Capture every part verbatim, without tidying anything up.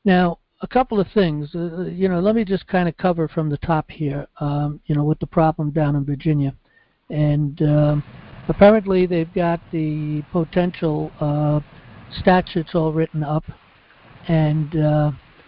Now, a couple of things. Uh, you know, let me just kind of cover from the top here. Um, you know, with the problem down in Virginia, and um, apparently they've got the potential uh, statutes all written up, and uh,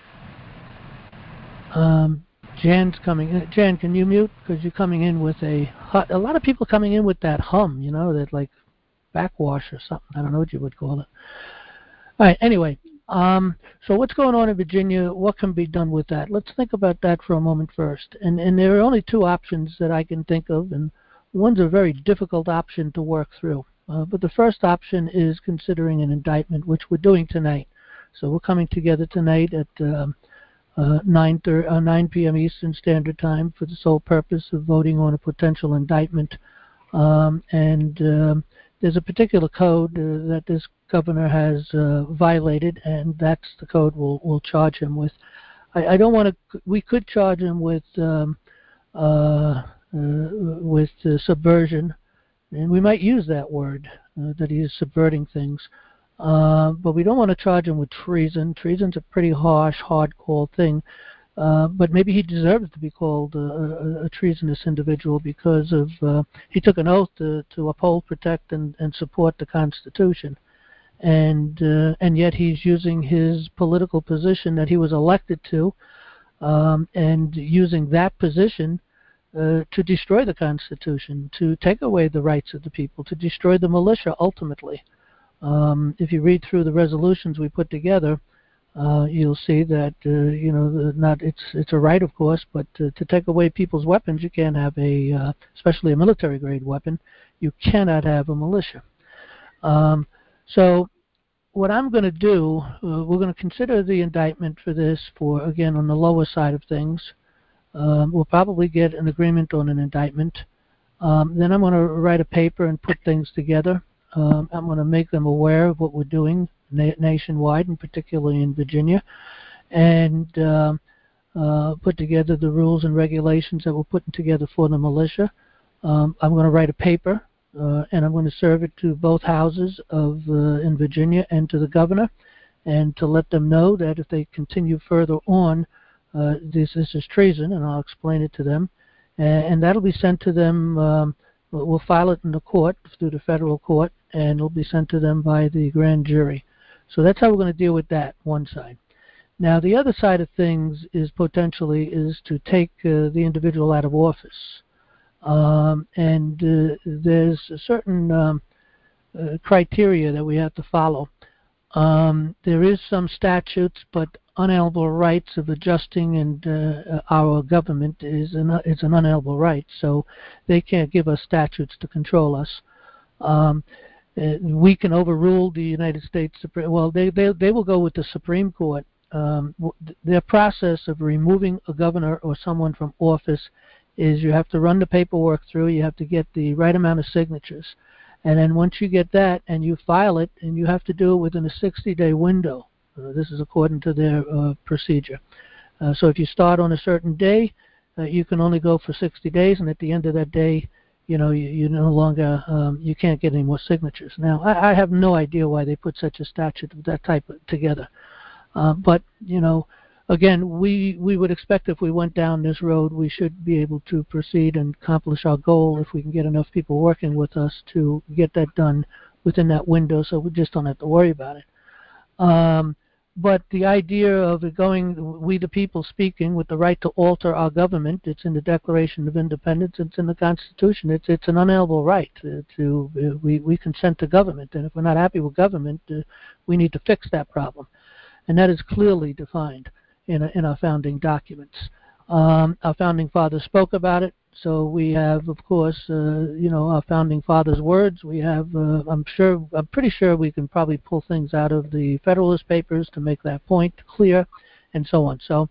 um, Jan's coming in. Jan, can you mute? Because you're coming in with a hu- a lot of people coming in with that hum. You know, that like backwash or something. I don't know what you would call it. All right. Anyway, um, so what's going on in Virginia? What can be done with that? Let's think about that for a moment first. And and there are only two options that I can think of, and one's a very difficult option to work through. Uh, but the first option is considering an indictment, which we're doing tonight. So we're coming together tonight at um, uh, nine p m Eastern Standard Time for the sole purpose of voting on a potential indictment. Um, and um, there's a particular code uh, that this governor has uh, violated, and that's the code we'll, we'll charge him with. I, I don't want to. We could charge him with um, uh, uh, with uh, subversion, and we might use that word uh, that he is subverting things. Uh, but we don't want to charge him with treason. Treason's a pretty harsh, hardcore thing. Uh, but maybe he deserves to be called a, a, a treasonous individual because of uh, he took an oath to, to uphold, protect, and, and support the Constitution, and uh, and yet he's using his political position that he was elected to, um, and using that position uh, to destroy the Constitution, to take away the rights of the people, to destroy the militia ultimately. Um, if you read through the resolutions we put together, Uh, you'll see that uh, you know the, not it's it's a right, of course, but uh, to take away people's weapons, you can't have a, uh, especially a military grade weapon. You cannot have a militia. Um, so what I'm going to do, uh, we're going to consider the indictment for this for again on the lower side of things. Um, we'll probably get an agreement on an indictment. Um, then I'm going to write a paper and put things together. Um, I'm going to make them aware of what we're doing na- nationwide, and particularly in Virginia, and uh, uh, put together the rules and regulations that we're putting together for the militia. Um, I'm going to write a paper, uh, and I'm going to serve it to both houses of uh, in Virginia and to the governor, and to let them know that if they continue further on, uh, this, this is treason, and I'll explain it to them. And that'll be sent to them. Um, we'll file it in the court through the federal court, and it'll be sent to them by the grand jury. So that's how we're going to deal with that one side. Now, the other side of things is potentially is to take uh, the individual out of office, um, and uh, there's a certain um, uh, criteria that we have to follow. Um, there is some statutes, but unalienable rights of adjusting and uh, our government is an is an unalienable right, so they can't give us statutes to control us. Um, uh, we can overrule the United States Supreme. Well, they they they will go with the Supreme Court. Um, their process of removing a governor or someone from office is you have to run the paperwork through. You have to get the right amount of signatures. And then once you get that and you file it, and you have to do it within a sixty-day window. Uh, this is according to their uh, procedure. Uh, so if you start on a certain day, uh, you can only go for sixty days, and at the end of that day, you know, you, you no longer, um, you can't get any more signatures. Now, I, I have no idea why they put such a statute of that type of, together. Uh, but, you know, again, we, we would expect if we went down this road, we should be able to proceed and accomplish our goal if we can get enough people working with us to get that done within that window, so we just don't have to worry about it. Um, but the idea of it going, we the people speaking, with the right to alter our government, it's in the Declaration of Independence, it's in the Constitution, it's it's an unalienable right to, to uh, we, we consent to government, and if we're not happy with government, uh, we need to fix that problem. And that is clearly defined in, a, in our founding documents. Um, our founding fathers spoke about it, so we have, of course, uh, you know, our founding fathers' words. We have, uh, I'm sure, I'm pretty sure we can probably pull things out of the Federalist Papers to make that point clear, and so on. So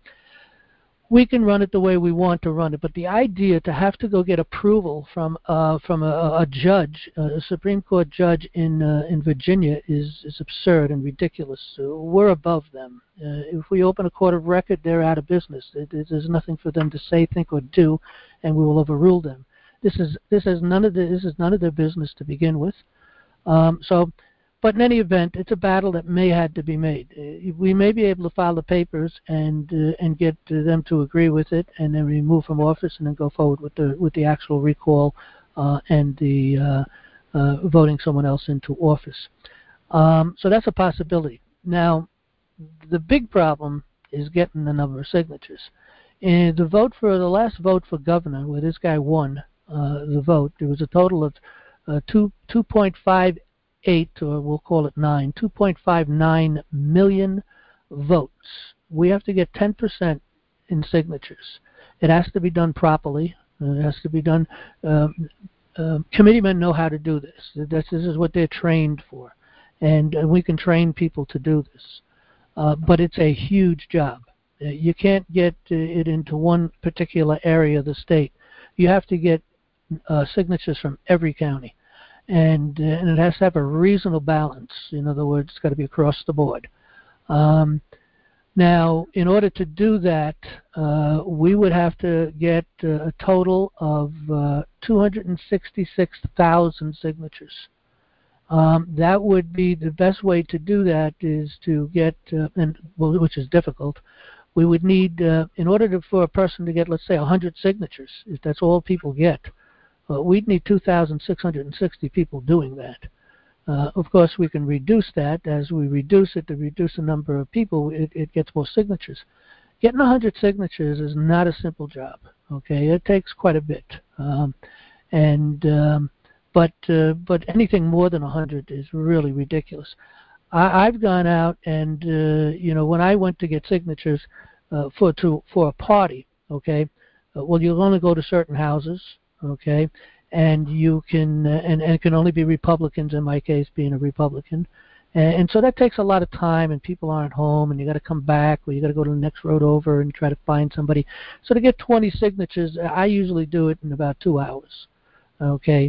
we can run it the way we want to run it, but the idea to have to go get approval from uh, from a, a judge, a Supreme Court judge in uh, in Virginia, is is absurd and ridiculous. So we're above them. Uh, if we open a court of record, they're out of business. It, it, there's nothing for them to say, think, or do, and we will overrule them. This is this is none of the, this is none of their business to begin with. Um, so. but in any event, it's a battle that may have to be made. Uh, we may be able to file the papers and uh, and get uh, them to agree with it, and then remove from office, and then go forward with the with the actual recall uh, and the uh, uh, voting someone else into office. Um, so that's a possibility. Now, the big problem is getting the number of signatures. In the vote for the last vote for governor, where this guy won uh, the vote, there was a total of uh, two two point five eight, or we'll call it nine, two point five nine million votes. We have to get ten percent in signatures. It has to be done properly. It has to be done. Um, uh, committeemen know how to do this. This, this is what they're trained for, and uh, we can train people to do this. Uh, but it's a huge job. Uh, you can't get uh, it into one particular area of the state. You have to get uh, signatures from every county, and uh, and it has to have a reasonable balance. In other words, it's got to be across the board. Um, now, in order to do that, uh, we would have to get uh, a total of uh, two hundred sixty-six thousand signatures. Um, that would be the best way to do that is to get, uh, and well, which is difficult. We would need, uh, in order to, for a person to get, let's say, one hundred signatures, if that's all people get, uh, we'd need two thousand six hundred sixty people doing that. Uh, of course, we can reduce that. As we reduce it to reduce the number of people, it, it gets more signatures. Getting one hundred signatures is not a simple job. Okay, it takes quite a bit, um, and um, but uh, but anything more than one hundred is really ridiculous. I, I've gone out and uh, you know, when I went to get signatures uh, for to for a party, okay, uh, well, you'll only go to certain houses, okay, and you can uh, and, and it can only be Republicans, in my case being a Republican, and, and so that takes a lot of time, and people aren't home, and you got to come back, or you got to go to the next road over and try to find somebody. So to get twenty signatures, I usually do it in about two hours, okay,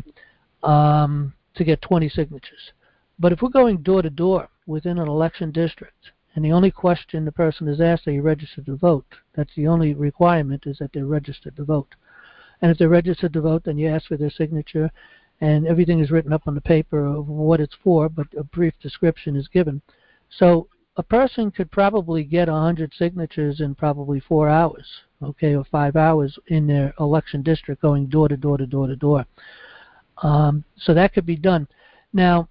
um, to get twenty signatures. But if we're going door to door within an election district, and the only question the person is asked, are you registered to vote? That's the only requirement, is that they're registered to vote. And if they're registered to vote, then you ask for their signature, and everything is written up on the paper of what it's for, but a brief description is given. So a person could probably get one hundred signatures in probably four hours, okay, or five hours in their election district, going door to door to door to door. Um, so that could be done. Now,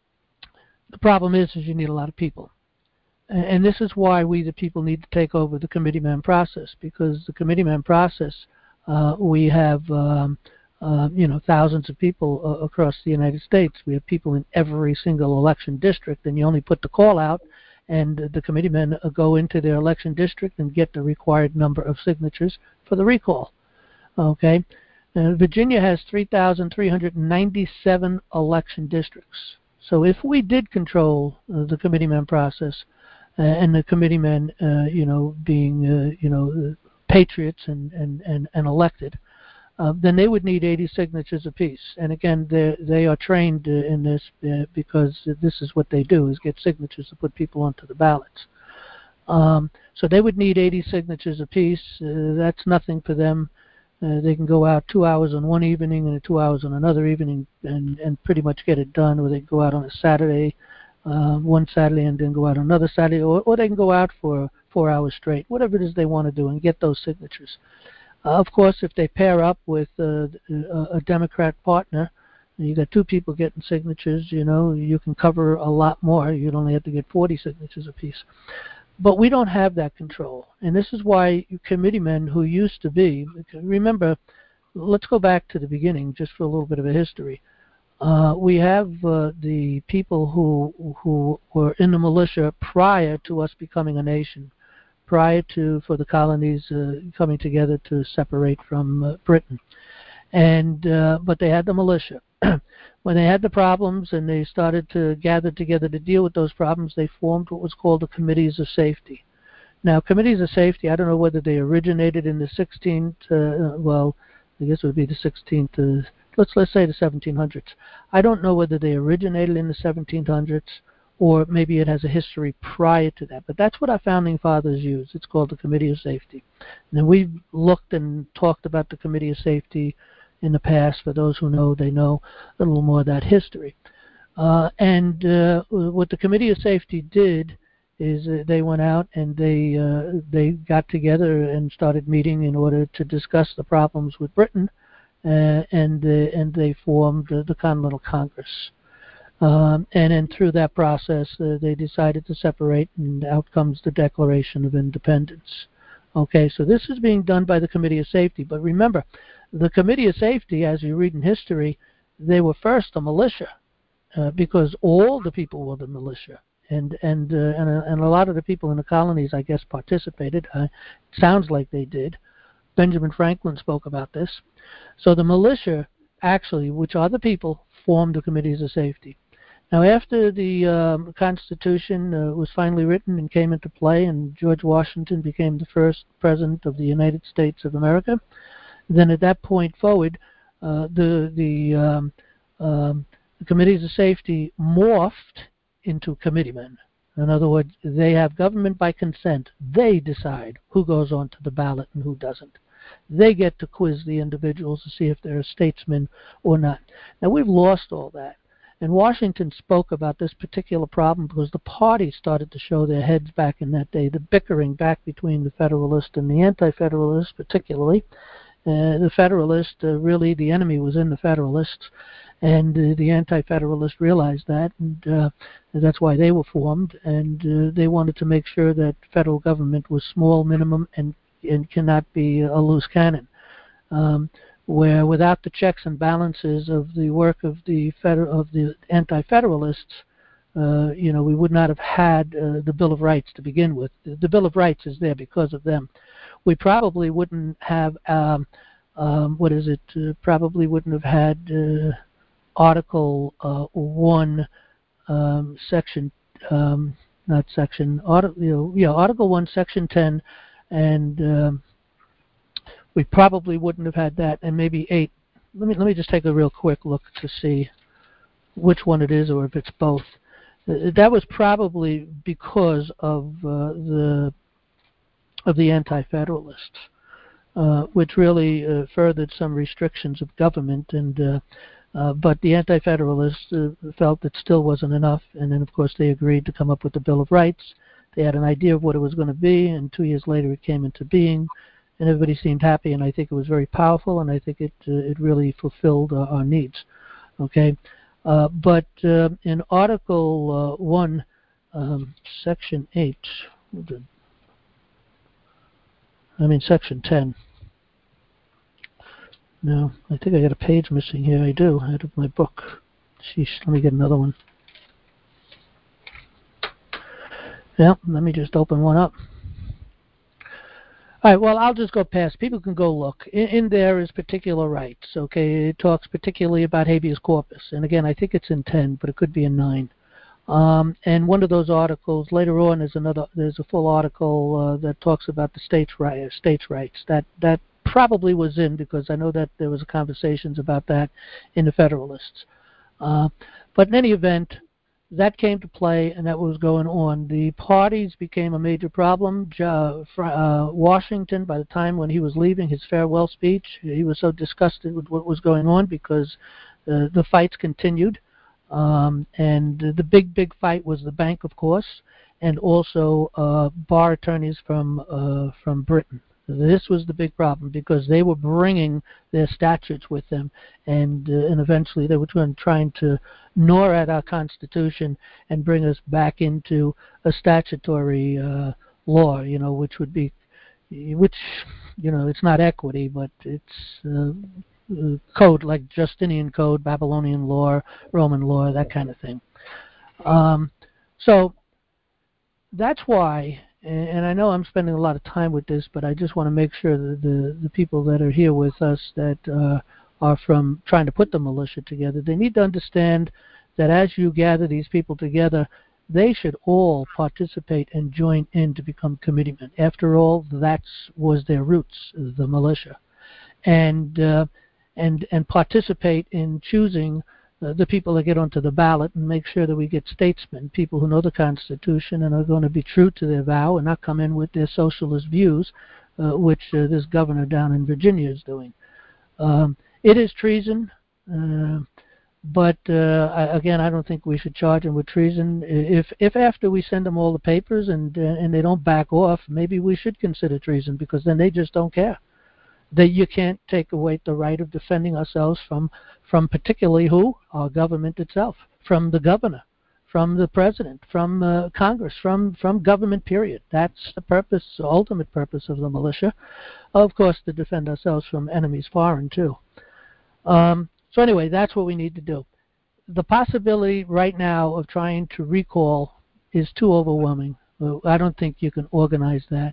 the problem is, is you need a lot of people. And, and this is why we, the people, need to take over the committeeman process, because the committeeman process, uh, we have, um, uh, you know, thousands of people uh, across the United States. We have people in every single election district, and you only put the call out, and uh, the committeemen uh, go into their election district and get the required number of signatures for the recall. Okay? Uh, Virginia has three thousand three hundred ninety-seven election districts. So if we did control uh, the committeeman process, uh, and the committeemen, uh, you know, being, uh, you know, uh, patriots and, and, and, and elected, uh, then they would need eighty signatures apiece. And again, they they are trained uh, in this uh, because this is what they do, is get signatures to put people onto the ballots. Um, so they would need eighty signatures apiece. Uh, that's nothing for them. Uh, they can go out two hours on one evening and two hours on another evening and, and pretty much get it done, or they can go out on a Saturday, uh, one Saturday, and then go out on another Saturday, or, or they can go out for four hours straight, whatever it is they want to do, and get those signatures. Uh, of course, if they pair up with uh, a, a Democrat partner, and you got two people getting signatures, you know, you can cover a lot more. You'd only have to get forty signatures apiece. But we don't have that control. And this is why committeemen who used to be, remember, let's go back to the beginning just for a little bit of a history. Uh, we have uh, the people who who were in the militia prior to us becoming a nation, prior to, for the colonies uh, coming together to separate from uh, Britain. And uh, but they had the militia. When they had the problems and they started to gather together to deal with those problems, they formed what was called the Committees of Safety. Now, Committees of Safety, I don't know whether they originated in the sixteenth, uh, well, I guess it would be the sixteenth, uh, let's, let's say the seventeen hundreds. I don't know whether they originated in the seventeen hundreds, or maybe it has a history prior to that. But that's what our founding fathers used. It's called the Committee of Safety. And we've looked and talked about the Committee of Safety in the past. For those who know, they know a little more of that history. Uh, and uh, what the Committee of Safety did is uh, they went out and they uh, they got together and started meeting in order to discuss the problems with Britain, uh, and uh, and they formed uh, the Continental Congress. Um, and then through that process, uh, they decided to separate, and out comes the Declaration of Independence. Okay, so this is being done by the Committee of Safety. But remember, the Committee of Safety, as you read in history, they were first a militia, uh, because all the people were the militia. And and uh, and, uh, and a lot of the people in the colonies, I guess, participated. Uh, it sounds like they did. Benjamin Franklin spoke about this. So the militia, actually, which are the people, formed the Committees of Safety. Now, after the um, Constitution uh, was finally written and came into play, and George Washington became the first president of the United States of America, then at that point forward, uh, the the, um, um, the Committees of Safety morphed into committeemen. In other words, they have government by consent. They decide who goes onto the ballot and who doesn't. They get to quiz the individuals to see if they're statesmen or not. Now, we've lost all that. And Washington spoke about this particular problem because the parties started to show their heads back in that day, the bickering back between the Federalists and the Anti-Federalists particularly. Uh, the Federalists, uh, really the enemy was in the Federalists, and uh, the Anti-Federalists realized that, and uh, that's why they were formed, and uh, they wanted to make sure that federal government was small, minimum, and, and cannot be a loose cannon. Um, where without the checks and balances of the work of the feder- of the Anti-Federalists, uh, you know, we would not have had uh, the Bill of Rights to begin with. The, the Bill of Rights is there because of them. We probably wouldn't have, um, um, what is it, uh, probably wouldn't have had uh, Article uh, one, um, Section, um, not Section, article, you know, yeah, Article one, Section ten, and um, we probably wouldn't have had that, and maybe eight. Let me let me just take a real quick look to see which one it is, or if it's both. Uh, that was probably because of uh, the of the Anti-Federalists, uh, which really uh, furthered some restrictions of government, and uh, uh, but the Anti-Federalists uh, felt it still wasn't enough, and then of course they agreed to come up with the Bill of Rights. They had an idea of what it was going to be, and two years later it came into being. And everybody seemed happy, and I think it was very powerful, and I think it uh, it really fulfilled uh, our needs. Okay, uh, but uh, in Article uh, one, um, Section eight, I mean Section ten. No, I think I got a page missing here. I do, out of my book. Sheesh, let me get another one. Yeah, let me just open one up. All right, well, I'll just go past. People can go look. In, in there is particular rights, okay? It talks particularly about habeas corpus. And again, I think it's in ten, but it could be in nine. Um, and one of those articles, later on, is another, there's a full article uh, that talks about the states' rights. States' rights. That, that probably was in, because I know that there was conversations about that in the Federalists. Uh, but in any event, that came to play, and that was going on. The parties became a major problem. Uh, uh, Washington, by the time when he was leaving his farewell speech, he was so disgusted with what was going on because uh, the fights continued. Um, and the big, big fight was the bank, of course, and also uh, bar attorneys from uh, from Britain. This was the big problem because they were bringing their statutes with them, and uh, and eventually they were trying to gnaw at our Constitution and bring us back into a statutory uh, law, you know, which would be, which, you know, it's not equity, but it's uh, uh, code like Justinian Code, Babylonian law, Roman law, that kind of thing. Um, so that's why. And I know I'm spending a lot of time with this, but I just want to make sure that the, the people that are here with us that uh, are from trying to put the militia together, they need to understand that as you gather these people together, they should all participate and join in to become committeemen. After all, that was their roots, the militia. And, uh, and, and participate in choosing Uh, the people that get onto the ballot, and make sure that we get statesmen, people who know the Constitution and are going to be true to their vow and not come in with their socialist views, uh, which uh, this governor down in Virginia is doing. Um, it is treason. Uh, But uh, I, again, I don't think we should charge them with treason. If if after we send them all the papers and uh, and they don't back off, maybe we should consider treason, because then they just don't care. That you can't take away the right of defending ourselves from from particularly who? Our government itself, from the governor, from the president, from uh, Congress, from from government. Period. That's the purpose, the ultimate purpose of the militia. Of course, to defend ourselves from enemies foreign too. Um, So anyway, that's what we need to do. The possibility right now of trying to recall is too overwhelming. I don't think you can organize that.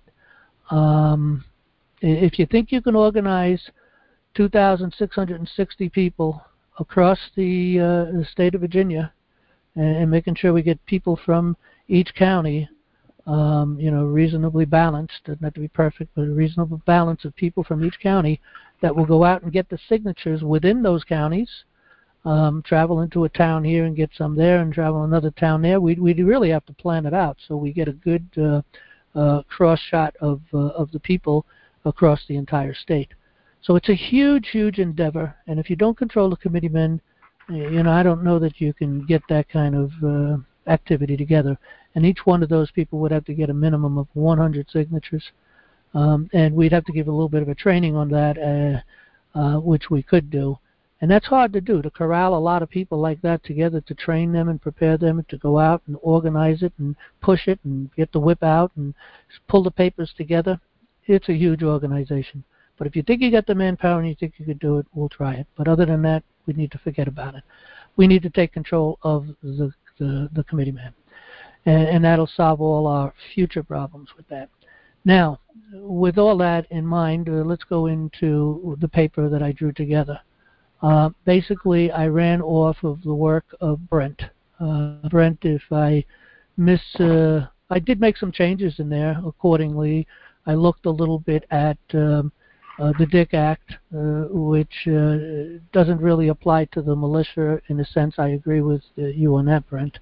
Um, if you think you can organize two thousand six hundred sixty people across the, uh, the state of Virginia, and, and making sure we get people from each county, um, you know, reasonably balanced, doesn't have to be perfect, but a reasonable balance of people from each county that will go out and get the signatures within those counties, um, travel into a town here and get some there, and travel another town there. We we really have to plan it out so we get a good uh, uh, cross shot of uh, of the people across the entire state. So it's a huge, huge endeavor, and if you don't control the committeemen, you know, I don't know that you can get that kind of uh, activity together. And each one of those people would have to get a minimum of one hundred signatures. Um, and we'd have to give a little bit of a training on that, uh, uh, which we could do. And that's hard to do, to corral a lot of people like that together, to train them and prepare them to go out and organize it and push it and get the whip out and pull the papers together. It's a huge organization. But if you think you got the manpower and you think you could do it, we'll try it. But other than that, we need to forget about it. We need to take control of the, the, the committeeman. And, and that'll solve all our future problems with that. Now, with all that in mind, uh, let's go into the paper that I drew together. Uh, basically, I ran off of the work of Brent. Uh, Brent, if I miss, uh, I did make some changes in there accordingly. I looked a little bit at um, uh, the Dick Act, uh, which uh, doesn't really apply to the militia in a sense. I agree with uh, you on that, Brent.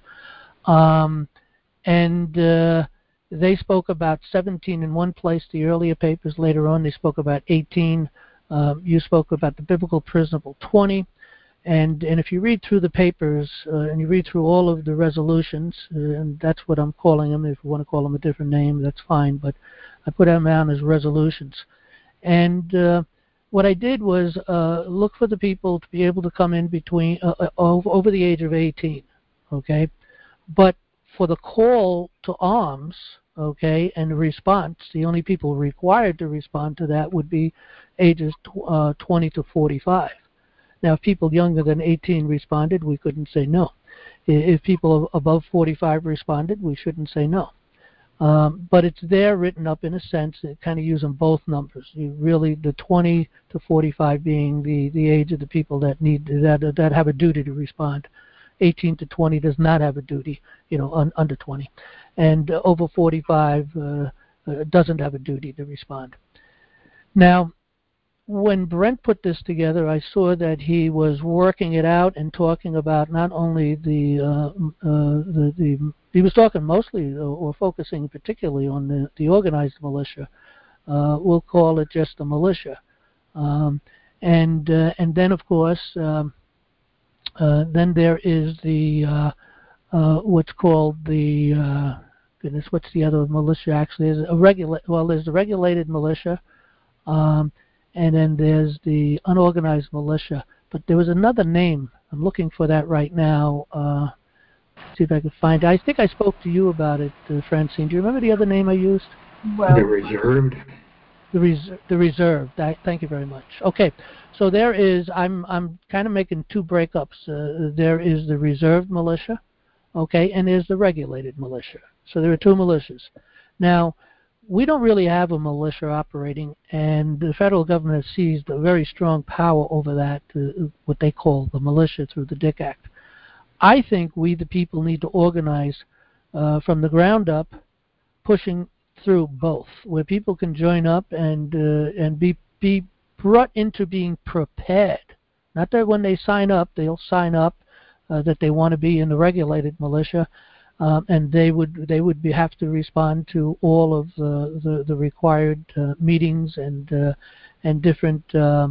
Um, and uh, they spoke about seventeen in one place, the earlier papers. Later on, they spoke about eighteen. Um, you spoke about the biblical principle, twenty. And, and if you read through the papers uh, and you read through all of the resolutions, uh, and that's what I'm calling them. If you want to call them a different name, that's fine. But I put them down as resolutions. And uh, what I did was uh, look for the people to be able to come in between uh, uh, over the age of eighteen. Okay, but for the call to arms, okay, and the response, the only people required to respond to that would be ages tw- uh, twenty to forty-five. Now, if people younger than eighteen responded, we couldn't say no. If people above forty-five responded, we shouldn't say no. Um, but it's there written up in a sense, kind of using both numbers. You really, the twenty to forty-five being the, the age of the people that need that that have a duty to respond. eighteen to twenty does not have a duty, you know, un, under twenty, and uh, over forty-five uh, uh, doesn't have a duty to respond. Now, when Brent put this together, I saw that he was working it out and talking about not only the uh, uh, the, the he was talking mostly or focusing particularly on the, the organized militia. Uh, we'll call it just the militia, um, and uh, and then of course um, uh, then there is the uh, uh, what's called the uh, goodness what's the other militia actually is a regula- well there's the regulated militia. Um, And then there's the unorganized militia. But there was another name. I'm looking for that right now. Uh, see if I can find it. I think I spoke to you about it, uh, Francine. Do you remember the other name I used? Well, the reserved. The, res- the reserved. I, thank you very much. Okay. So there is, I'm, I'm kind of making two breakups. Uh, there is the reserved militia, okay, and there's the regulated militia. So there are two militias. Now, we don't really have a militia operating, and the federal government has seized a very strong power over that, uh, what they call the militia through the Dick Act. I think we, the people, need to organize uh, from the ground up, pushing through both, where people can join up and uh, and be be brought into being prepared. Not that when they sign up, they'll sign up uh, that they want to be in the regulated militia. Um, and they would they would be, have to respond to all of the the, the required uh, meetings and uh, and different uh,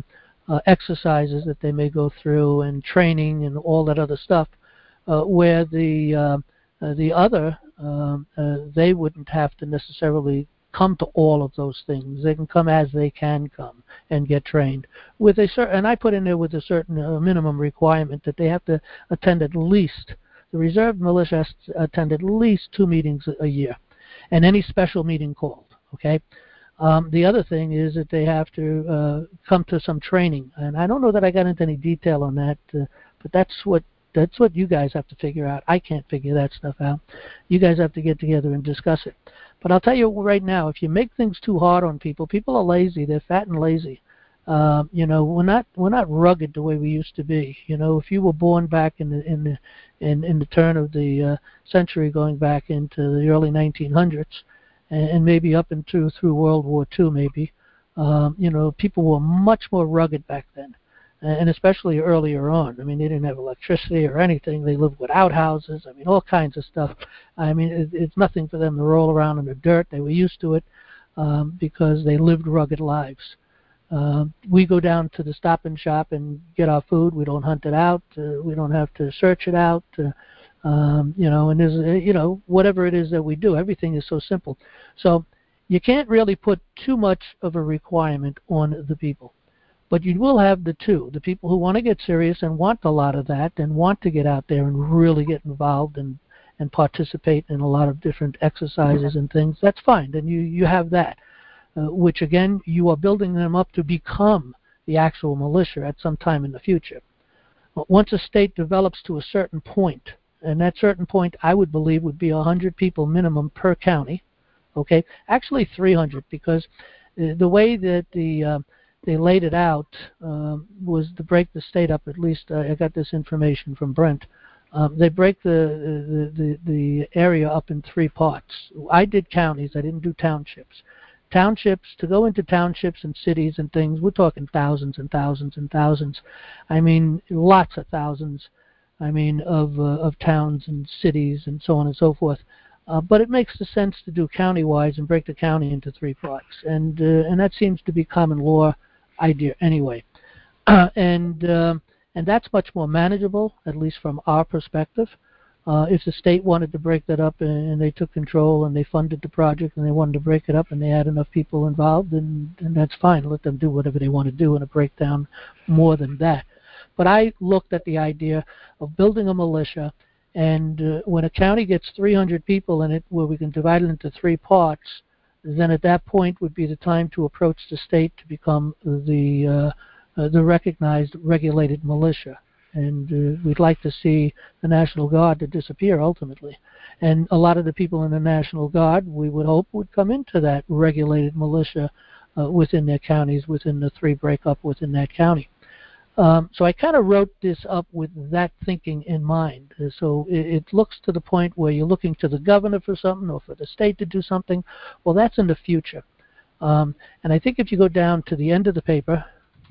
uh, exercises that they may go through and training and all that other stuff, uh, where the uh, uh, the other um, uh, they wouldn't have to necessarily come to all of those things. They can come as they can come and get trained with a certain. And I put in there with a certain uh, minimum requirement that they have to attend at least. The reserve militia has to attend at least two meetings a year, and any special meeting called. Okay. Um, the other thing is that they have to uh, come to some training, and I don't know that I got into any detail on that, uh, but that's what that's what you guys have to figure out. I can't figure that stuff out. You guys have to get together and discuss it. But I'll tell you right now, if you make things too hard on people, people are lazy. They're fat and lazy. Uh, you know, we're not we're not rugged the way we used to be. You know, if you were born back in the in the in, in the turn of the uh, century, going back into the early nineteen hundreds, and, and maybe up into through World War Two, maybe, um, you know, people were much more rugged back then, and especially earlier on. I mean, they didn't have electricity or anything. They lived with outhouses. I mean, all kinds of stuff. I mean, it, it's nothing for them to roll around in the dirt. They were used to it um, because they lived rugged lives. Uh, we go down to the Stop and Shop and get our food. We don't hunt it out. Uh, we don't have to search it out. Uh, um, you know, and there's, uh, you know, whatever it is that we do, everything is so simple. So you can't really put too much of a requirement on the people. But you will have the two, the people who want to get serious and want a lot of that and want to get out there and really get involved and, and participate in a lot of different exercises and things. That's fine. Then you, you have that. Uh, which, again, you are building them up to become the actual militia at some time in the future. But once a state develops to a certain point, and that certain point I would believe would be one hundred people minimum per county, okay, actually three hundred, because uh, the way that the uh, they laid it out um, was to break the state up, at least uh, I got this information from Brent. Um, they break the, the, the, the area up in three parts. I did counties, I didn't do townships. Townships, to go into townships and cities and things, we're talking thousands and thousands and thousands. I mean, lots of thousands, I mean, of uh, of towns and cities and so on and so forth. Uh, but it makes the sense to do county-wise and break the county into three parts. And uh, and that seems to be common law idea anyway. Uh, and, uh, and that's much more manageable, at least from our perspective. Uh, if the state wanted to break that up and, and they took control and they funded the project and they wanted to break it up and they had enough people involved, then, then that's fine. Let them do whatever they want to do and a breakdown more than that. But I looked at the idea of building a militia, and uh, when a county gets three hundred people in it, where we can divide it into three parts, then at that point would be the time to approach the state to become the uh, uh, the recognized regulated militia. And uh, we'd like to see the National Guard to disappear ultimately. And a lot of the people in the National Guard, we would hope, would come into that regulated militia uh, within their counties, within the three breakup within that county. Um, so I kind of wrote this up with that thinking in mind. Uh, so it, it looks to the point where you're looking to the governor for something or for the state to do something. Well, that's in the future. Um, and I think if you go down to the end of the paper,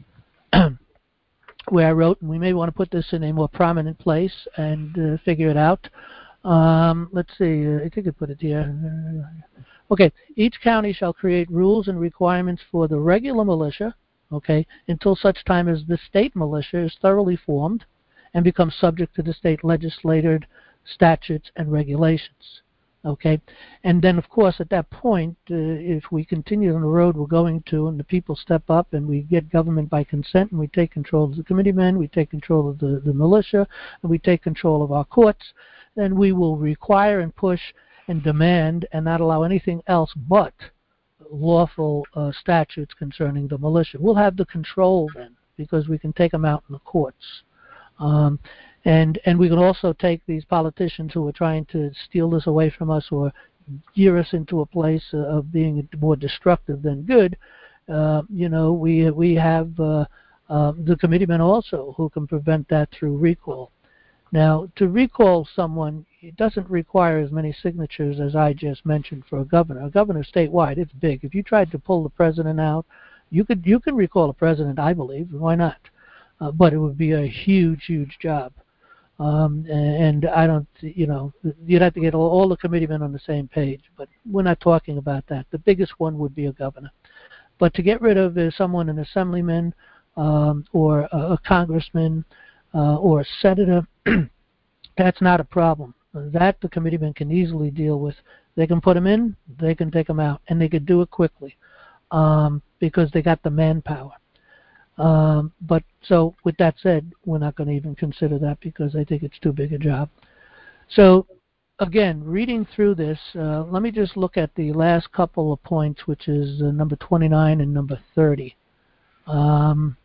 where I wrote, and we may want to put this in a more prominent place and uh, figure it out. Um, let's see, uh, I think I put it here. Okay, each county shall create rules and requirements for the regular militia, okay, until such time as the state militia is thoroughly formed and becomes subject to the state legislated statutes and regulations. Okay, and then of course at that point, uh, if we continue on the road we're going to, and the people step up, and we get government by consent, and we take control of the committeemen, we take control of the, the militia, and we take control of our courts, then we will require and push and demand and not allow anything else but lawful uh, statutes concerning the militia. We'll have the control then, because we can take them out in the courts. Um, And and we can also take these politicians who are trying to steal this away from us or gear us into a place uh, of being more destructive than good. Uh, you know, we we have uh, uh, the committeemen also who can prevent that through recall. Now, to recall someone, it doesn't require as many signatures as I just mentioned for a governor. A governor statewide, it's big. If you tried to pull the president out, you could you can recall a president, I believe. Why not? Uh, but it would be a huge, huge job. Um, and, and I don't, you know, you'd have to get all, all the committeemen on the same page, but we're not talking about that. The biggest one would be a governor. But to get rid of uh, someone, an assemblyman, um, or a, a congressman uh, or a senator, that's not a problem. That the committeeman can easily deal with. They can put them in, they can take them out, and they could do it quickly um, because they got the manpower. Um, but so with that said, we're not going to even consider that because I think it's too big a job. So again, reading through this, uh, let me just look at the last couple of points, which is uh, number twenty-nine and number thirty. Um,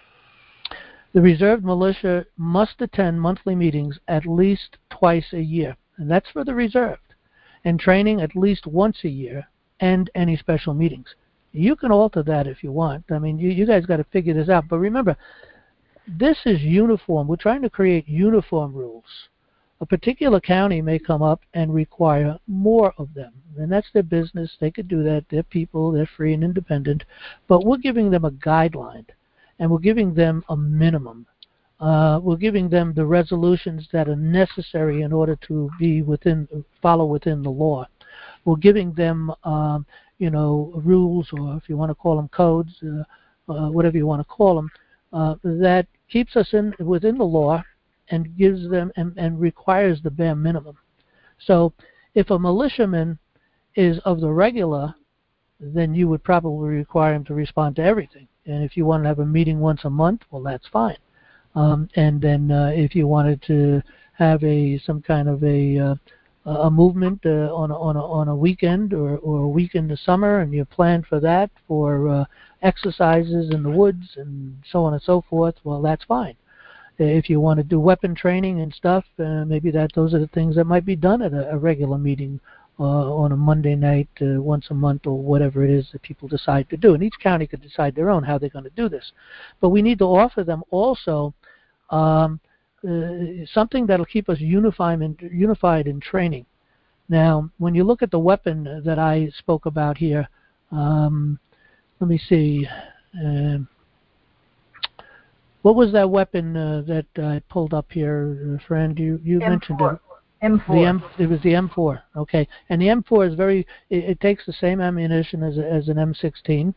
the reserved militia must attend monthly meetings at least twice a year, and that's for the reserved, and training at least once a year, and any special meetings. You can alter that if you want. I mean, you, you guys got to figure this out. But remember, this is uniform. We're trying to create uniform rules. A particular county may come up and require more of them, and that's their business. They could do that. They're people. They're free and independent. But we're giving them a guideline, and we're giving them a minimum. Uh, we're giving them the resolutions that are necessary in order to be within, follow within the law. We're giving them, um, you know, rules, or if you want to call them codes, uh, uh, whatever you want to call them, uh, that keeps us in within the law and gives them and, and requires the bare minimum. So if a militiaman is of the regular, then you would probably require him to respond to everything. And if you want to have a meeting once a month, well, that's fine. Um, and then uh, if you wanted to have a some kind of a uh, a movement uh, on a, on a on a weekend or, or a week in the summer, and you plan for that for uh, exercises in the woods and so on and so forth, well, that's fine. If you want to do weapon training and stuff, uh, maybe that those are the things that might be done at a, a regular meeting uh, on a Monday night, uh, once a month, or whatever it is that people decide to do. And each county could decide their own how they're going to do this. But we need to offer them also um, uh, something that'll keep us unified in, unified in training. Now, when you look at the weapon that I spoke about here, um, let me see. Uh, what was that weapon uh, that I pulled up here, uh, friend? You you M four. mentioned it. M four. The M, it was the M four. Okay, and the M four is very. It, it takes the same ammunition as a, as an M sixteen,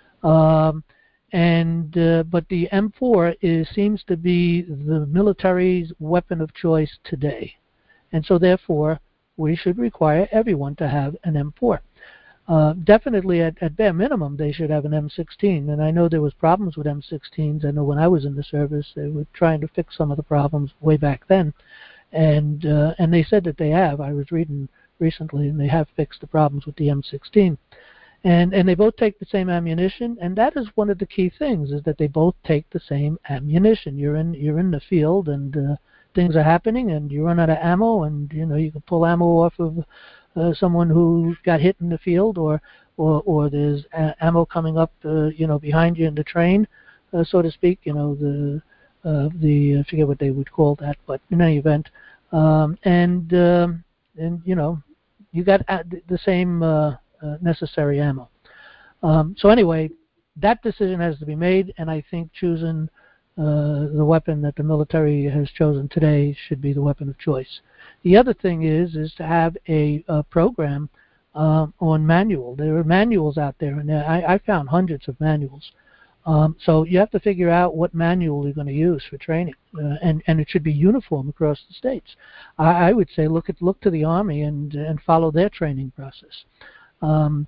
um, and uh, but the M four is seems to be the military's weapon of choice today, and so therefore we should require everyone to have an M four. Uh, definitely, at, at bare minimum, they should have an M sixteen. And I know there was problems with M sixteens. I know when I was in the service, they were trying to fix some of the problems way back then, and uh, and they said that they have. I was reading recently, and they have fixed the problems with the M sixteen. And and they both take the same ammunition, and that is one of the key things: is that they both take the same ammunition. You're in you're in the field, and uh, things are happening, and you run out of ammo, and you know you can pull ammo off of Uh, someone who got hit in the field, or or, or there's a- ammo coming up, uh, you know, behind you in the train, uh, so to speak. You know, the uh, the I forget what they would call that, but in any event, um, and um, and you know, you got the same uh, uh, necessary ammo. Um, so anyway, that decision has to be made, and I think choosing uh, the weapon that the military has chosen today should be the weapon of choice. The other thing is is to have a, a program uh, on manual. There are manuals out there, and I, I found hundreds of manuals. Um, so you have to figure out what manual you're going to use for training, uh, and and it should be uniform across the states. I, I would say look at look to the Army and and follow their training process. Um,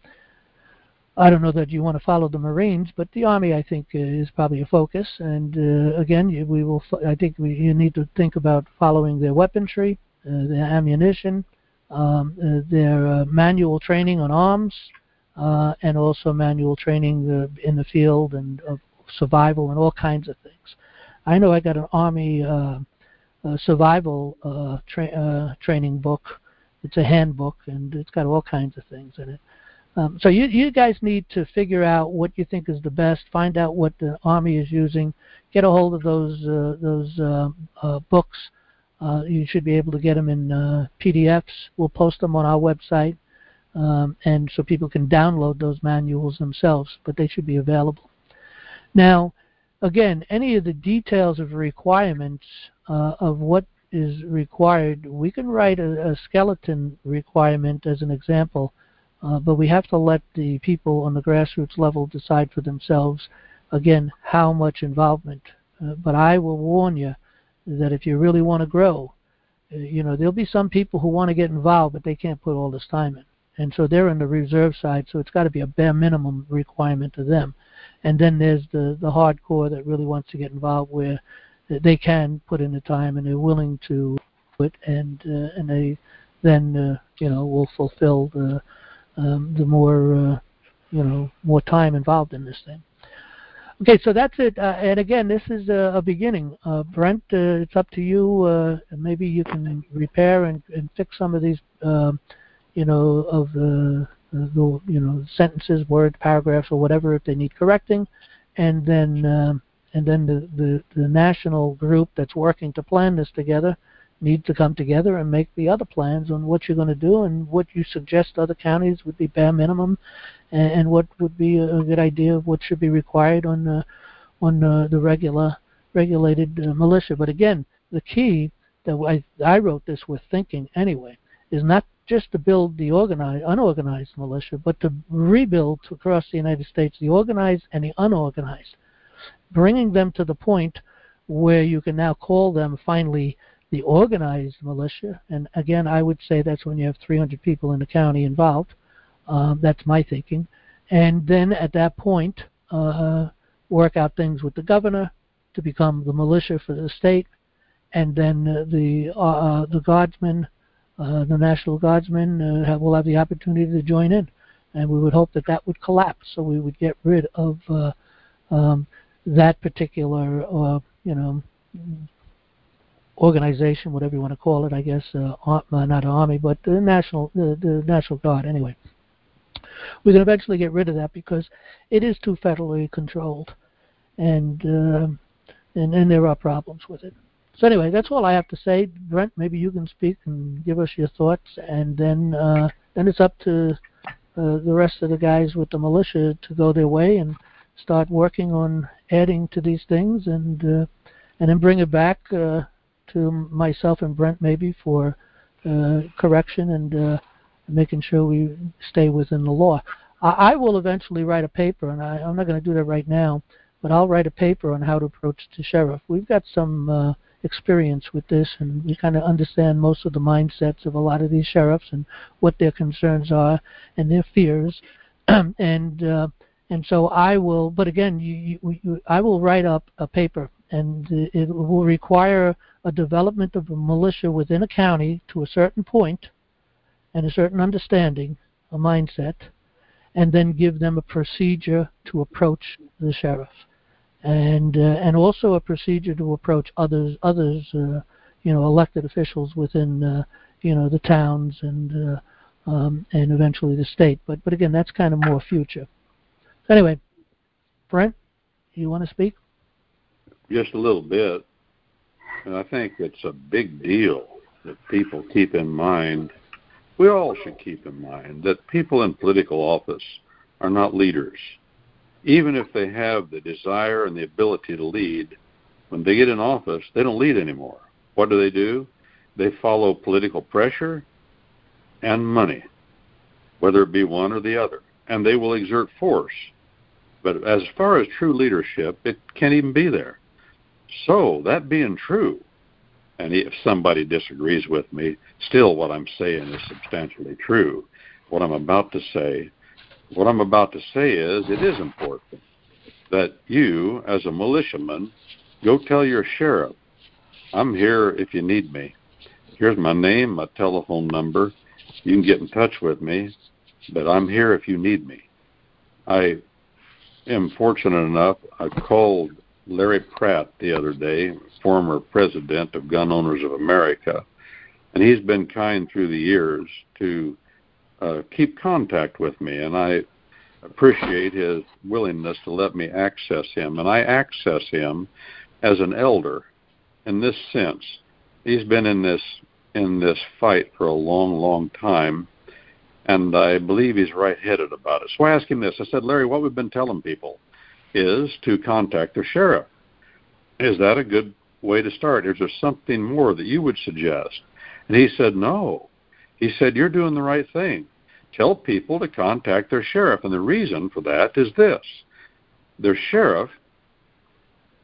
I don't know that you want to follow the Marines, but the Army, I think, uh, is probably a focus. And uh, again, you, we will. I think we, you need to think about following their weaponry, uh, their ammunition, um, uh, their uh, manual training on arms, uh, and also manual training uh, in the field and of survival and all kinds of things. I know I got an Army uh, uh, survival uh, tra- uh, training book. It's a handbook, and it's got all kinds of things in it. Um, so you, you guys need to figure out what you think is the best. Find out what the Army is using. Get a hold of those uh, those uh, uh, books. Uh, you should be able to get them in uh, P D Fs. We'll post them on our website, um, and so people can download those manuals themselves. But they should be available. Now, again, any of the details of requirements uh, of what is required, we can write a, a skeleton requirement as an example. Uh, but we have to let the people on the grassroots level decide for themselves again, how much involvement. Uh, but I will warn you that if you really want to grow, uh, you know, there'll be some people who want to get involved, but they can't put all this time in. And so they're in the reserve side, so it's got to be a bare minimum requirement to them. And then there's the, the hardcore that really wants to get involved, where they can put in the time and they're willing to do it, and uh, and they then uh, you know will fulfill the um, the more uh, you know more time involved in this thing. Okay, so that's it. Uh, and again, this is a, a beginning. Uh, Brent, uh, it's up to you. Uh, maybe you can repair and, and fix some of these, uh, you know, of the, the you know sentences, words, paragraphs, or whatever if they need correcting, and then. Uh, And then the, the, the national group that's working to plan this together needs to come together and make the other plans on what you're going to do and what you suggest other counties would be bare minimum, and, and what would be a good idea of what should be required on uh, on uh, the regular regulated uh, militia. But again, the key that I, I wrote this with thinking anyway is not just to build the organized, unorganized militia, but to rebuild across the United States the organized and the unorganized, bringing them to the point where you can now call them finally the organized militia. And again, I would say that's when you have three hundred people in the county involved. Um, that's my thinking. And then at that point, uh, work out things with the governor to become the militia for the state, and then uh, the uh, the guardsmen, uh, the National Guardsmen, uh, have, will have the opportunity to join in. And we would hope that that would collapse, so we would get rid of uh, um, that particular, uh, you know, organization, whatever you want to call it, I guess, uh, not an army, but the National, the, the National Guard, anyway. We can eventually get rid of that because it is too federally controlled, and uh, and, and there are problems with it. So anyway, that's all I have to say. Brent, maybe you can speak and give us your thoughts, and then uh, then it's up to uh, the rest of the guys with the militia to go their way and start working on adding to these things, and uh, and then bring it back uh, to myself and Brent maybe for uh, correction and uh, making sure we stay within the law. I, I will eventually write a paper, and I, I'm not going to do that right now, but I'll write a paper on how to approach the sheriff. We've got some uh, experience with this, and we kind of understand most of the mindsets of a lot of these sheriffs and what their concerns are and their fears, and uh, And so I will, but again, you, you, you, I will write up a paper, and it will require a development of a militia within a county to a certain point and a certain understanding, a mindset, and then give them a procedure to approach the sheriff, and uh, and also a procedure to approach others, others, uh, you know, elected officials within, uh, you know, the towns and uh, um, and eventually the state. But but again, that's kind of more future. Anyway, Brent, you want to speak? Just a little bit. And I think it's a big deal that people keep in mind, we all should keep in mind, that people in political office are not leaders. Even if they have the desire and the ability to lead, when they get in office, they don't lead anymore. What do they do? They follow political pressure and money, whether it be one or the other. And they will exert force. But as far as true leadership, it can't even be there. So, that being true, and if somebody disagrees with me, still what I'm saying is substantially true. What I'm about to say, what I'm about to say is it is important that you, as a militiaman, go tell your sheriff, I'm here if you need me. Here's my name, my telephone number. You can get in touch with me, but I'm here if you need me. I am fortunate enough, I called Larry Pratt the other day, former president of Gun Owners of America, and he's been kind through the years to uh, keep contact with me, and I appreciate his willingness to let me access him. And I access him as an elder in this sense. He's been in this in this fight for a long, long time, and I believe he's right-headed about it. So I asked him this. I said, Larry, what we've been telling people is to contact their sheriff. Is that a good way to start? Is there something more that you would suggest? And he said, no. He said, you're doing the right thing. Tell people to contact their sheriff. And the reason for that is this. Their sheriff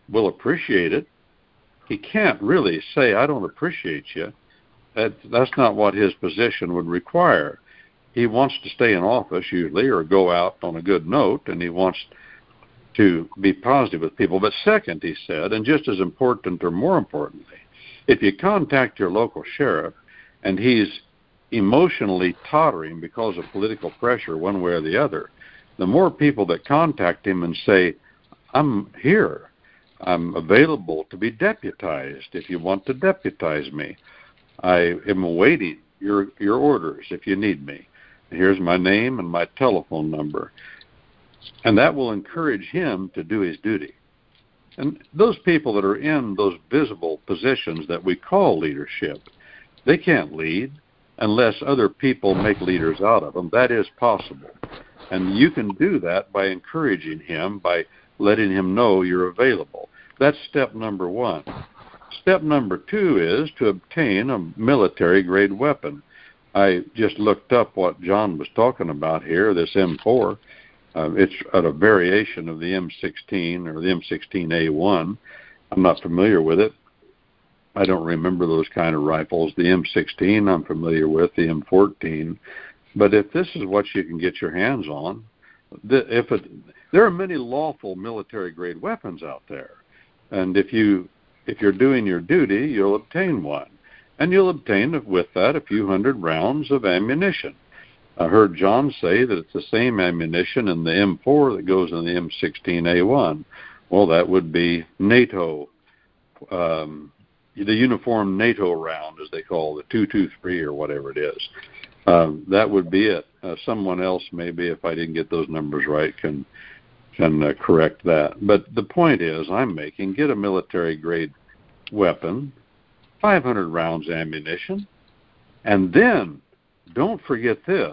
will appreciate it. He can't really say, I don't appreciate you. That, that's not what his position would require. He wants to stay in office usually or go out on a good note, and he wants to be positive with people. But second, he said, and just as important or more importantly, if you contact your local sheriff and he's emotionally tottering because of political pressure one way or the other, the more people that contact him and say, I'm here, I'm available to be deputized if you want to deputize me. I am awaiting your your orders if you need me. Here's my name and my telephone number. And that will encourage him to do his duty. And those people that are in those visible positions that we call leadership, they can't lead unless other people make leaders out of them. That is possible. And you can do that by encouraging him, by letting him know you're available. That's step number one. Step number two is to obtain a military-grade weapon. I just looked up what John was talking about here, this M four. Uh, it's at a variation of the M sixteen or the M sixteen A one. I'm not familiar with it. I don't remember those kind of rifles. The M sixteen I'm familiar with, the M fourteen. But if this is what you can get your hands on, the, if it, there are many lawful military-grade weapons out there. And if, you, if you're doing your duty, you'll obtain one. And you'll obtain with that a few hundred rounds of ammunition. I heard John say that it's the same ammunition in the M four that goes in the M sixteen A one. Well, that would be NATO, um, the uniform NATO round, as they call it, the two twenty-three or whatever it is. Um, that would be it. Uh, someone else, maybe, if I didn't get those numbers right, can can uh, correct that. But the point is, I'm making, get a military-grade weapon, five hundred rounds ammunition, and then, don't forget this,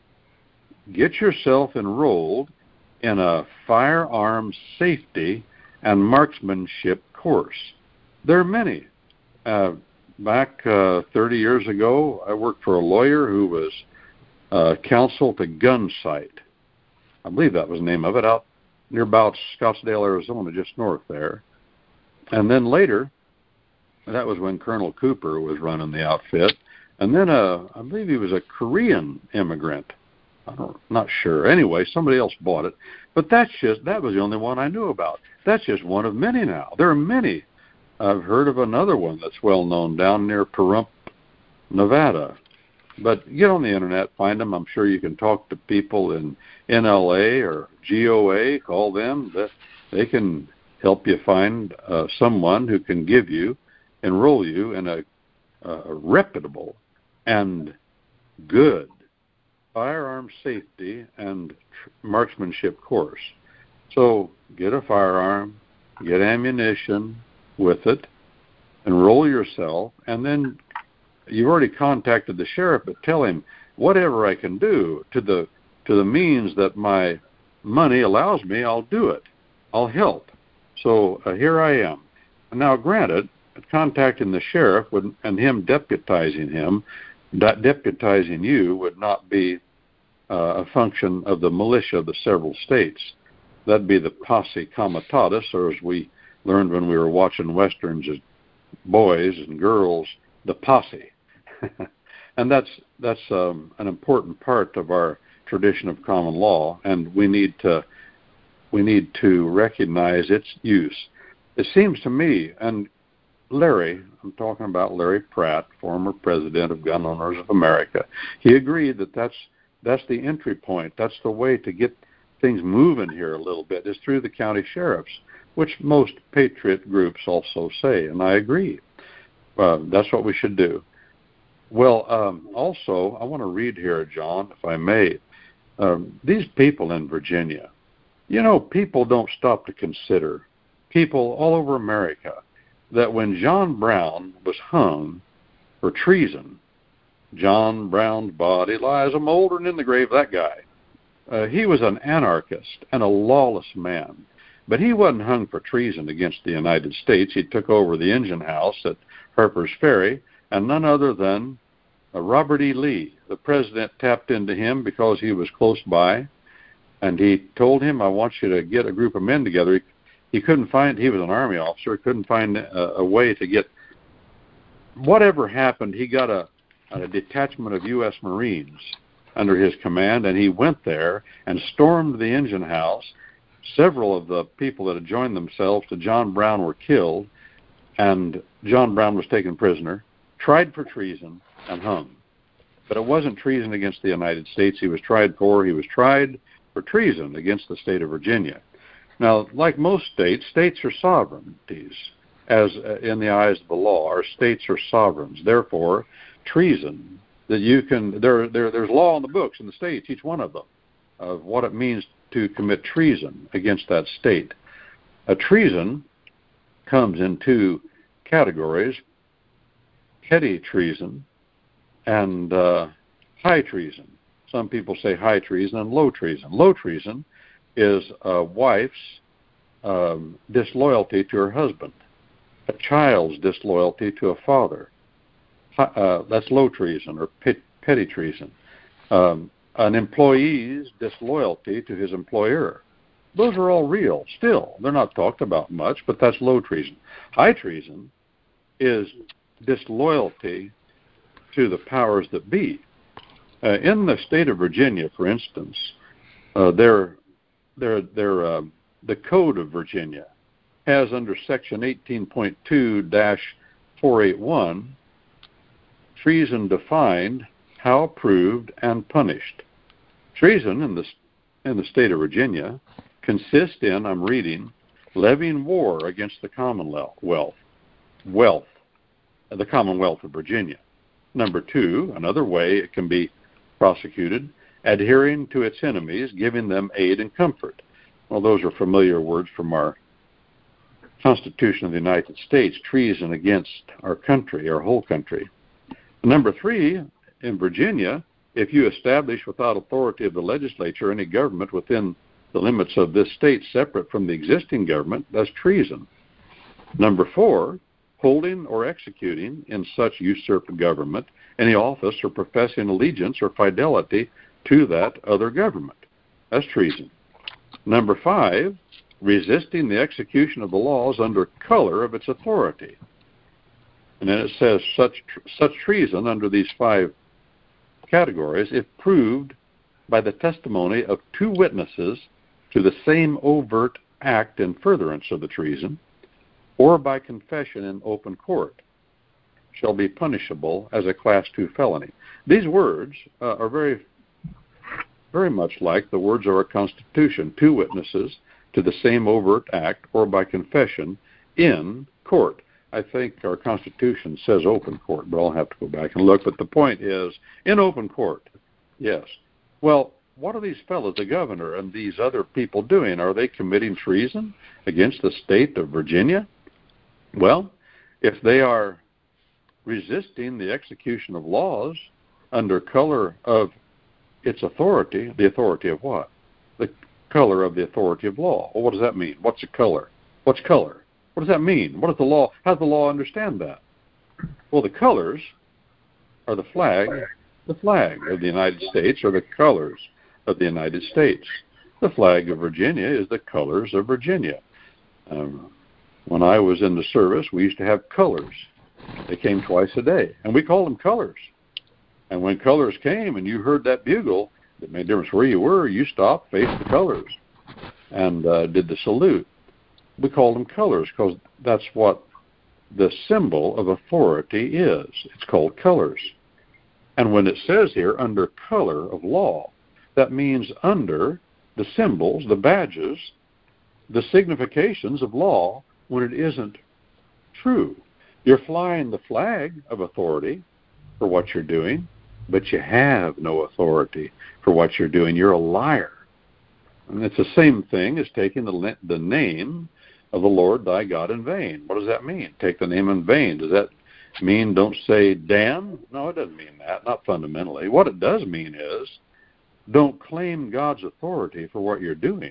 get yourself enrolled in a firearms safety and marksmanship course. There are many. Uh, back uh, thirty years ago, I worked for a lawyer who was uh, counsel to Gunsight. I believe that was the name of it, out near about Scottsdale, Arizona, just north there. And then later, that was when Colonel Cooper was running the outfit. And then uh, I believe he was a Korean immigrant. I don't, not sure. Anyway, somebody else bought it. But that's just, that was the only one I knew about. That's just one of many now. There are many. I've heard of another one that's well known down near Pahrump, Nevada. But get on the internet, find them. I'm sure you can talk to people in N L A or G O A, call them. They can help you find uh, someone who can give you, enroll you in a, a reputable and good firearm safety and tr- marksmanship course. So get a firearm, get ammunition with it, enroll yourself, and then you've already contacted the sheriff, but tell him whatever I can do to the to the means that my money allows me, I'll do it. I'll help. So uh, here I am. Now, granted, contacting the sheriff would, and him deputizing him, de- deputizing you would not be uh, a function of the militia of the several states. That'd be the posse comitatus, or as we learned when we were watching westerns as boys and girls, the posse. And that's that's um, an important part of our tradition of common law, and we need to we need to recognize its use. It seems to me, and Larry, I'm talking about Larry Pratt, former president of Gun Owners of America, he agreed that that's that's the entry point. That's the way to get things moving here a little bit, is through the county sheriffs, which most patriot groups also say, and I agree. Uh, that's what we should do. Well, um, also, I want to read here, John, if I may. Um, these people in Virginia, you know, people don't stop to consider, people all over America, that when John Brown was hung for treason, John Brown's body lies a moldering in the grave, that guy. Uh, he was an anarchist and a lawless man. But he wasn't hung for treason against the United States. He took over the engine house at Harper's Ferry, and none other than uh, Robert E. Lee. The president tapped into him because he was close by, and he told him, I want you to get a group of men together. He couldn't find, he was an Army officer, couldn't find a, a way to get, whatever happened, he got a, a detachment of U S Marines under his command, and he went there and stormed the engine house. Several of the people that had joined themselves to John Brown were killed, and John Brown was taken prisoner, tried for treason, and hung. But it wasn't treason against the United States he was tried for. He was tried for treason against the state of Virginia. Now, like most states, states are sovereignties, as uh, in the eyes of the law. Our states are sovereigns. Therefore, treason, that you can, there, there, there's law in the books in the states, each one of them, of what it means to commit treason against that state. A treason comes in two categories: petty treason and uh, high treason. Some people say high treason and low treason. Low treason is a wife's um, disloyalty to her husband, a child's disloyalty to a father. Uh, that's low treason or pet, petty treason. Um, an employee's disloyalty to his employer. Those are all real still. They're not talked about much, but that's low treason. High treason is disloyalty to the powers that be. Uh, in the state of Virginia, for instance, uh, their, their, their, uh, the Code of Virginia has under Section eighteen point two dash four eighty-one treason defined, how proved, and punished. Treason in the, in the state of Virginia consists in, I'm reading, levying war against the Commonwealth, wealth, wealth, the Commonwealth of Virginia. Number two, another way it can be prosecuted, adhering to its enemies, giving them aid and comfort. Well, those are familiar words from our Constitution of the United States, treason against our country, our whole country. Number three, in Virginia, if you establish without authority of the legislature any government within the limits of this state separate from the existing government, that's treason. Number four, holding or executing in such usurped government any office or professing allegiance or fidelity to that other government. That's treason. Number five, resisting the execution of the laws under color of its authority. And then it says such such treason under these five categories, if proved by the testimony of two witnesses to the same overt act in furtherance of the treason, or by confession in open court, shall be punishable as a class two felony. These words uh, are very, very much like the words of our Constitution: two witnesses to the same overt act, or by confession in court. I think our Constitution says open court, but I'll have to go back and look. But the point is, in open court, yes. Well, what are these fellows, the governor and these other people, doing? Are they committing treason against the state of Virginia? Well, if they are resisting the execution of laws under color of its authority, the authority of what? The color of the authority of law. Well, what does that mean? What's a color? What's color? What does that mean? What does the law, how does the law understand that? Well, the colors are the flag, the flag of the United States, or the colors of the United States. The flag of Virginia is the colors of Virginia. Um, when I was in the service, we used to have colors. They came twice a day, and we called them colors. And when colors came and you heard that bugle, it made a difference where you were. You stopped, faced the colors, and uh, did the salute. We called them colors because that's what the symbol of authority is. It's called colors. And when it says here, under color of law, that means under the symbols, the badges, the significations of law when it isn't true. You're flying the flag of authority for what you're doing, but you have no authority for what you're doing. You're a liar. And it's the same thing as taking the, the name of the Lord thy God in vain. What does that mean? Take the name in vain. Does that mean don't say damn? No, it doesn't mean that, not fundamentally. What it does mean is don't claim God's authority for what you're doing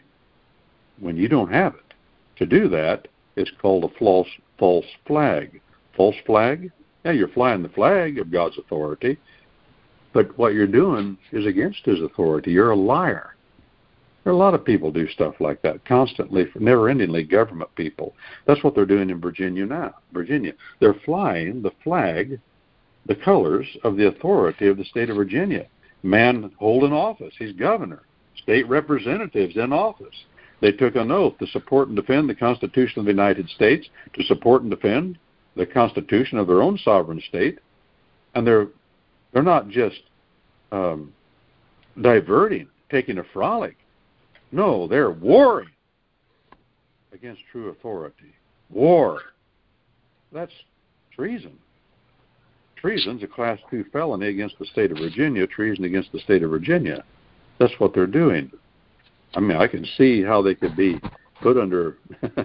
when you don't have it. To do that is called a false, false flag. False flag? Yeah, you're flying the flag of God's authority, but what you're doing is against his authority. You're a liar. There are a lot of people do stuff like that constantly, never-endingly. Government people. That's what they're doing in Virginia now. Virginia, they're flying the flag, the colors of the authority of the state of Virginia. Man holding office, he's governor. State representatives in office. They took an oath to support and defend the Constitution of the United States, to support and defend the Constitution of their own sovereign state, and they're they're not just um, diverting, taking a frolic. No, they're warring against true authority. War. That's treason. Treason's a Class two felony against the state of Virginia, treason against the state of Virginia. That's what they're doing. I mean, I can see how they could be put under,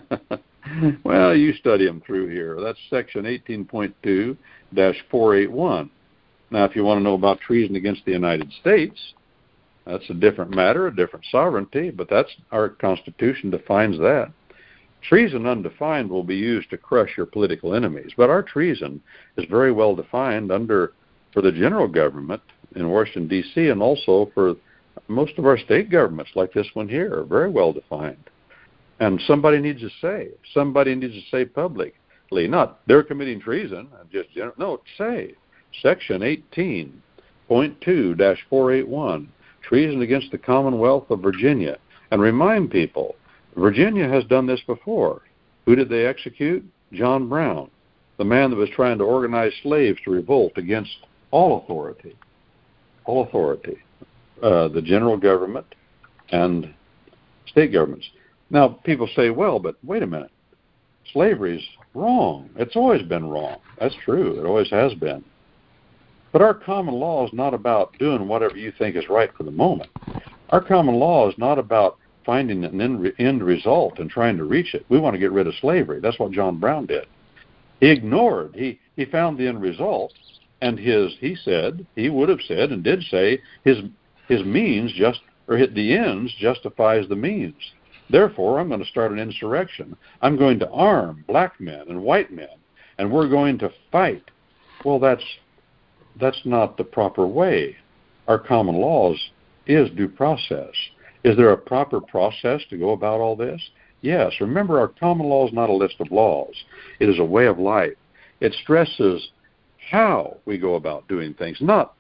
well, you study them through here. That's Section eighteen point two dash four eighty-one. Now, if you want to know about treason against the United States, that's a different matter, a different sovereignty, but that's our Constitution defines that. Treason undefined will be used to crush your political enemies, but our treason is very well defined under for the general government in Washington, D C, and also for most of our state governments like this one here are very well defined. And somebody needs to say, somebody needs to say publicly, not they're committing treason, just general, no, say Section eighteen point two dash four eighty-one, treason against the Commonwealth of Virginia, and remind people, Virginia has done this before. Who did they execute? John Brown, the man that was trying to organize slaves to revolt against all authority, all authority, uh, the general government and state governments. Now, people say, well, but wait a minute. Slavery's wrong. It's always been wrong. That's true. It always has been. But our common law is not about doing whatever you think is right for the moment. Our common law is not about finding an end, end result and trying to reach it. We want to get rid of slavery. That's what John Brown did. He ignored. He he found the end result, and his he said he would have said and did say his his means just or the ends justifies the means. Therefore, I'm going to start an insurrection. I'm going to arm black men and white men, and we're going to fight. Well, that's that's not the proper way. Our common laws is due process. Is there a proper process to go about all this? Yes. Remember, our common law is not a list of laws. It is a way of life. It stresses how we go about doing things, not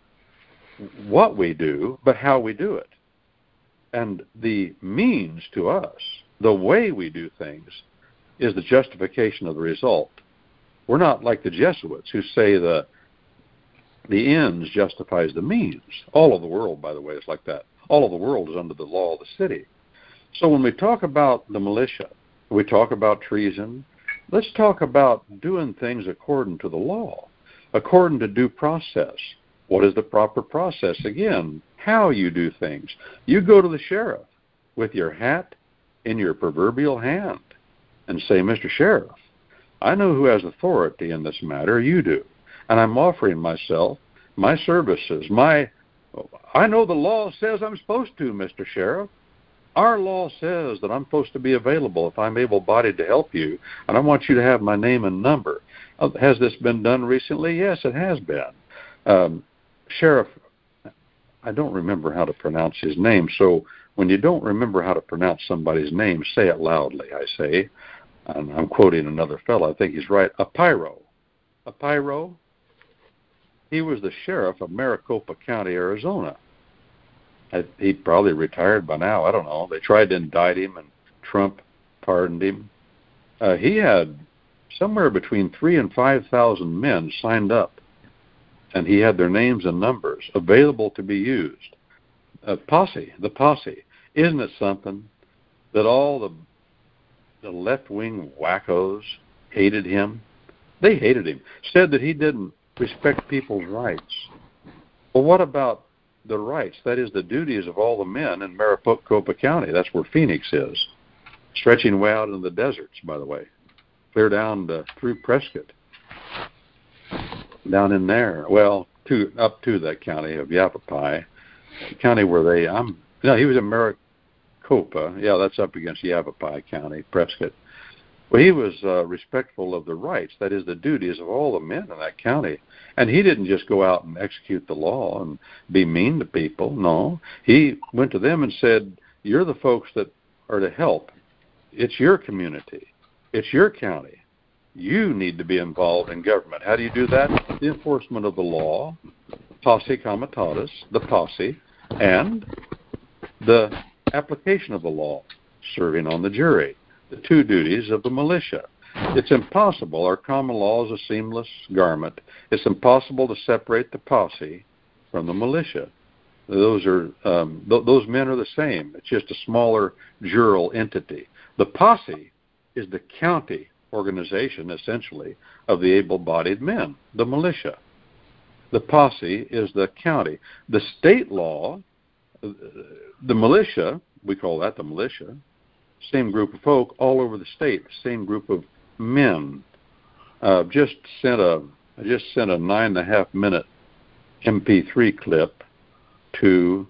what we do, but how we do it. And the means to us, the way we do things, is the justification of the result. We're not like the Jesuits who say the the ends justifies the means. All of the world, by the way, is like that. All of the world is under the law of the city. So when we talk about the militia, we talk about treason, let's talk about doing things according to the law, according to due process. What is the proper process? Again, how you do things. You go to the sheriff with your hat in your proverbial hand and say, Mister Sheriff, I know who has authority in this matter. You do. And I'm offering myself, my services, my I know the law says I'm supposed to, Mister Sheriff. Our law says that I'm supposed to be available if I'm able-bodied to help you, and I want you to have my name and number. Uh, has this been done recently? Yes, it has been. Um, Sheriff, I don't remember how to pronounce his name, so when you don't remember how to pronounce somebody's name, say it loudly, I say. And I'm quoting another fellow. I think he's right. Apiro. Apiro. He was the sheriff of Maricopa County, Arizona. He probably retired by now. I don't know. They tried to indict him, and Trump pardoned him. Uh, he had somewhere between three and five thousand men signed up, and he had their names and numbers available to be used. Uh, posse, the posse. Isn't it something that all the the left-wing wackos hated him? They hated him. Said that he didn't respect people's rights. Well, what about the rights? That is the duties of all the men in Maricopa County. That's where Phoenix is, stretching way out in the deserts, by the way, clear down to, through Prescott, down in there. Well, to up to that county of Yavapai, county where they. I'm. No, he was in Maricopa. Yeah, that's up against Yavapai County, Prescott. Well, he was uh, respectful of the rights, that is the duties of all the men in that county. And he didn't just go out and execute the law and be mean to people. No, he went to them and said, You're the folks that are to help. It's your community. It's your county. You need to be involved in government. How do you do that? The enforcement of the law, posse comitatus, the posse, and the application of the law, serving on the jury, the two duties of the militia. It's impossible. Our common law is a seamless garment. It's impossible to separate the posse from the militia. Those are um, th- those men are the same. It's just a smaller jural entity. The posse is the county organization, essentially, of the able-bodied men, the militia. The posse is the county. The state law, the militia, we call that the militia, same group of folk all over the state, same group of men. Uh, just sent a, I just sent a nine and a half minute M P three clip to,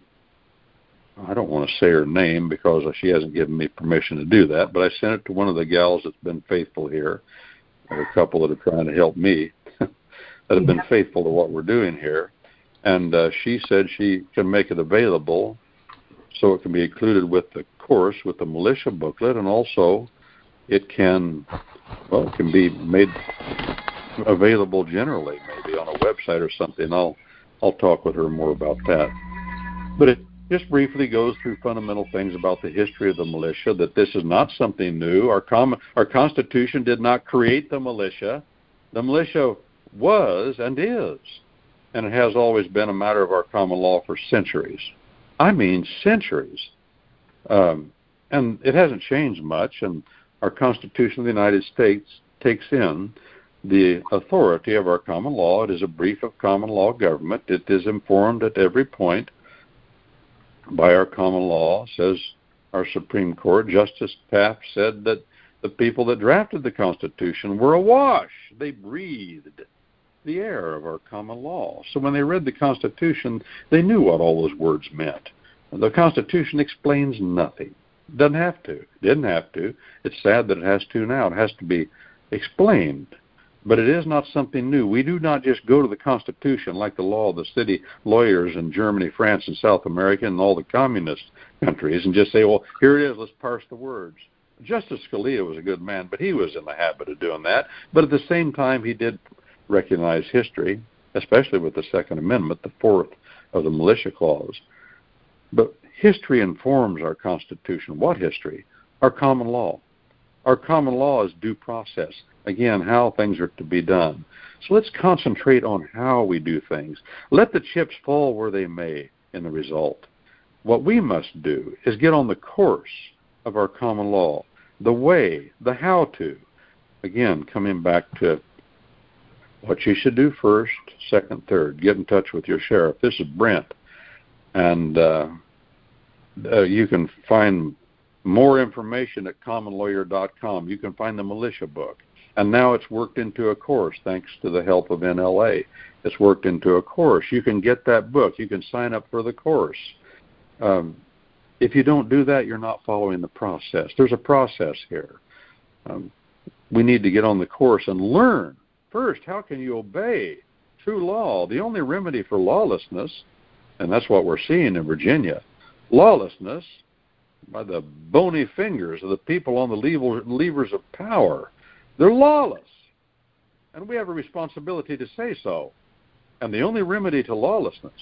I don't want to say her name because she hasn't given me permission to do that, but I sent it to one of the gals that's been faithful here, a couple that are trying to help me, that have been faithful to what we're doing here. And uh, she said she can make it available so it can be included with the course, with the militia booklet, and also it can, well, it can be made available generally, maybe on a website or something. I'll, I'll talk with her more about that. But it just briefly goes through fundamental things about the history of the militia, that this is not something new. Our, com- our Constitution did not create the militia. The militia was and is, and it has always been a matter of our common law for centuries. I mean centuries. Um, and it hasn't changed much, and our Constitution of the United States takes in the authority of our common law. It is a brief of common law government. It is informed at every point by our common law, says our Supreme Court. Justice Taft said that the people that drafted the Constitution were awash. They breathed the air of our common law. So when they read the Constitution, they knew what all those words meant. The Constitution explains nothing. It doesn't have to. It didn't have to. It's sad that it has to now. It has to be explained. But it is not something new. We do not just go to the Constitution like the law of the city lawyers in Germany, France, and South America and all the communist countries and just say, well, here it is, let's parse the words. Justice Scalia was a good man, but he was in the habit of doing that. But at the same time, he did recognize history, especially with the Second Amendment, the fourth of the Militia Clause. But history informs our Constitution. What history? Our common law. Our common law is due process. Again, how things are to be done. So let's concentrate on how we do things. Let the chips fall where they may in the result. What we must do is get on the course of our common law, the way, the how-to. Again, coming back to what you should do first, second, third. Get in touch with your sheriff. This is Brent. And uh, uh, you can find more information at common lawyer dot com. You can find the militia book. And now it's worked into a course, thanks to the help of N L A. It's worked into a course. You can get that book. You can sign up for the course. Um, if you don't do that, you're not following the process. There's a process here. Um, we need to get on the course and learn. First, how can you obey true law? The only remedy for lawlessness, and that's what we're seeing in Virginia, lawlessness by the bony fingers of the people on the lever, levers of power. They're lawless, and we have a responsibility to say so. And the only remedy to lawlessness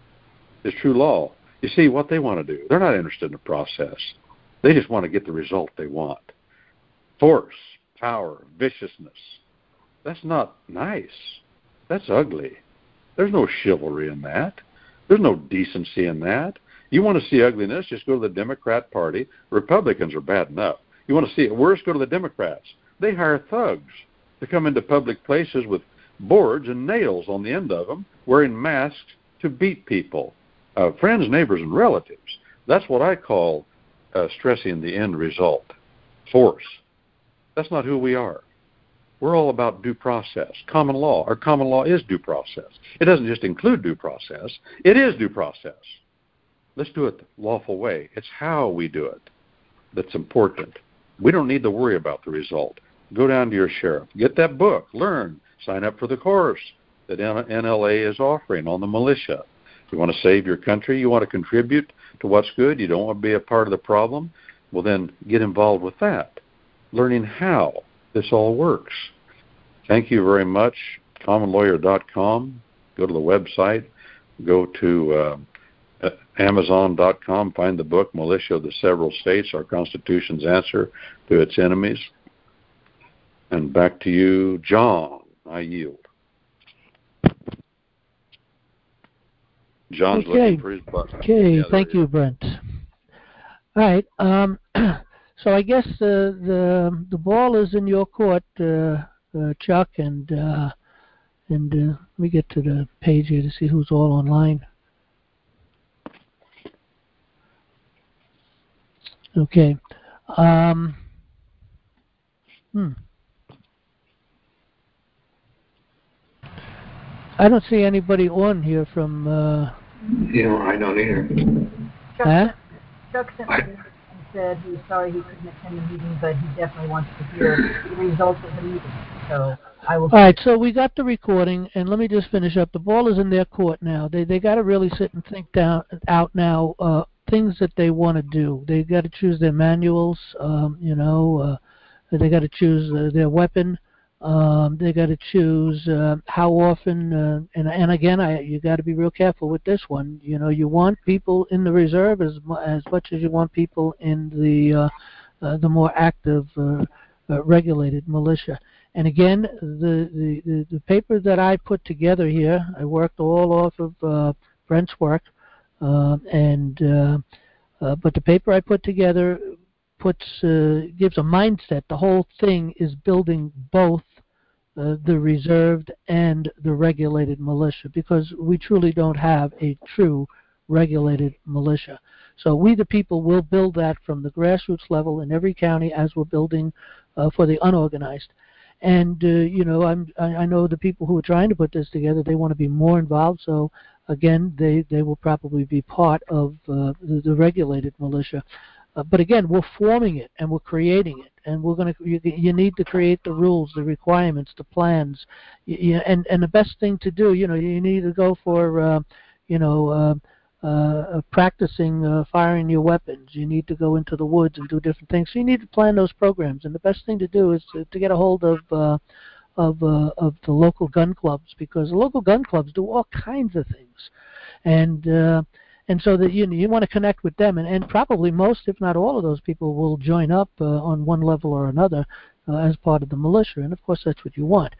is true law. You see, what they want to do, they're not interested in the process. They just want to get the result they want. Force, power, viciousness. That's not nice. That's ugly. There's no chivalry in that. There's no decency in that. You want to see ugliness, just go to the Democrat Party. Republicans are bad enough. You want to see it worse, go to the Democrats. They hire thugs to come into public places with boards and nails on the end of them, wearing masks to beat people, uh, friends, neighbors, and relatives. That's what I call uh, stressing the end result, force. That's not who we are. We're all about due process, common law. Our common law is due process. It doesn't just include due process. It is due process. Let's do it the lawful way. It's how we do it that's important. We don't need to worry about the result. Go down to your sheriff. Get that book. Learn. Sign up for the course that N L A is offering on the militia. You want to save your country? You want to contribute to what's good? You don't want to be a part of the problem? Well, then get involved with that, learning how this all works. Thank you very much. common lawyer dot com. Go to the website. Go to uh, amazon dot com. Find the book, Militia of the Several States, Our Constitution's Answer to Its Enemies. And back to you, John. I yield. John's okay. looking for his button. Okay, yeah, thank you, Brent. All right. Um, so I guess uh, the the ball is in your court, uh, uh, Chuck, and uh, and uh, let me get to the page here to see who's all online. Okay. Um, hmm. I don't see anybody on here from. Uh, You know, I don't either. Chuck, huh? Chuck sent me and said he was sorry he couldn't attend the meeting, but he definitely wants to hear the results of the meeting. So I will. All right, so we got the recording, and let me just finish up. The ball is in their court now. They they got to really sit and think down out now uh, things that they want to do. They got to choose their manuals. Um, you know, uh, they got to choose uh, their weapon. Um, they got to choose uh, how often. Uh, and and again, I you got to be real careful with this one. You know, you want people in the reserve as as much as you want people in the uh, uh, the more active uh, uh, regulated militia. And again, the, the, the, the paper that I put together here, I worked all off of uh, Brent's work, uh, and uh, uh, but the paper I put together puts uh, gives a mindset. The whole thing is building both uh, the reserved and the regulated militia, because we truly don't have a true regulated militia. So we, the people, will build that from the grassroots level in every county as we're building uh, for the unorganized. And, uh, you know, I'm, I, I know the people who are trying to put this together, they want to be more involved. So, again, they, they will probably be part of uh, the, the regulated militia. Uh, but, again, we're forming it and we're creating it. And we're going to, you, you need to create the rules, the requirements, the plans. You, you, and, and the best thing to do, you know, you need to go for, uh, you know, uh, Uh, practicing uh, firing your weapons. You need to go into the woods and do different things. So you need to plan those programs. And the best thing to do is to, to get a hold of uh, of uh, of the local gun clubs, because the local gun clubs do all kinds of things, and uh, and so that you you want to connect with them. And, and probably most, if not all, of those people will join up uh, on one level or another uh, as part of the militia. And of course, that's what you want.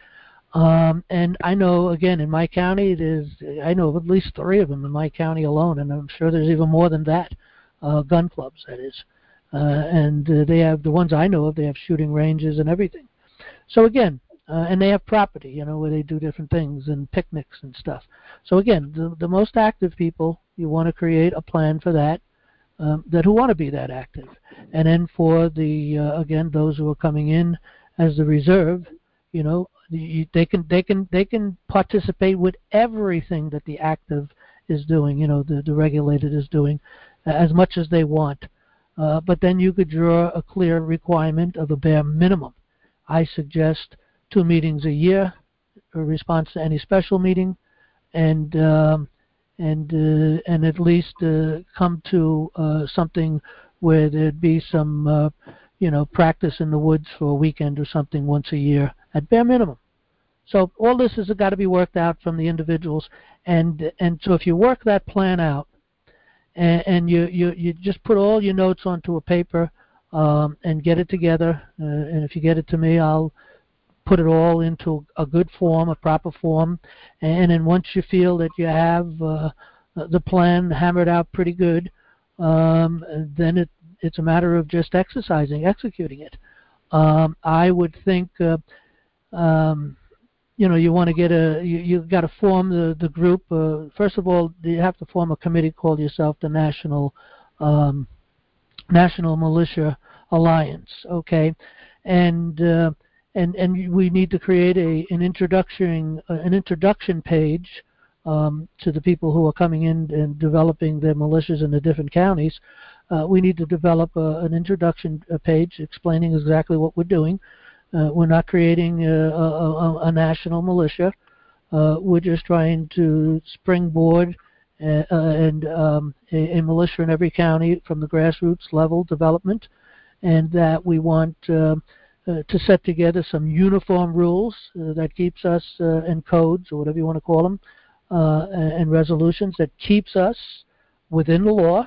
Um, and I know, again, in my county, there's, I know of at least three of them in my county alone, and I'm sure there's even more than that, uh, gun clubs, that is. Uh, and uh, they have, the ones I know of, they have shooting ranges and everything. So again, uh, and they have property, you know, where they do different things and picnics and stuff. So again, the, the most active people, you want to create a plan for that, um, that who want to be that active. And then for the, uh, again, those who are coming in as the reserve, you know, You, they can they can they can participate with everything that the active is doing, you know, the, the regulated is doing, uh, as much as they want. Uh, but then you could draw a clear requirement of a bare minimum. I suggest two meetings a year, a response to any special meeting, and um, and uh, and at least uh, come to uh, something where there'd be some uh, you know, practice in the woods for a weekend or something once a year at bare minimum. So all this has got to be worked out from the individuals, and and so if you work that plan out, and, and you, you you just put all your notes onto a paper um, and get it together, uh, and if you get it to me, I'll put it all into a good form, a proper form, and then once you feel that you have uh, the plan hammered out pretty good, um, then it it's a matter of just exercising, executing it. Um, I would think, uh, um, you know, you want to get a, you, you've got to form the, the group. Uh, first of all, you have to form a committee called yourself the National um, National Militia Alliance, okay? And uh, and and we need to create a an introduction uh, an introduction page um, to the people who are coming in and developing their militias in the different counties. Uh, we need to develop a, an introduction page explaining exactly what we're doing. Uh, we're not creating a, a, a, a national militia. Uh, we're just trying to springboard uh, and um, a, a militia in every county from the grassroots level development, and that we want uh, uh, to set together some uniform rules uh, that keeps us, uh, and codes, or whatever you want to call them, uh, and resolutions that keeps us within the law,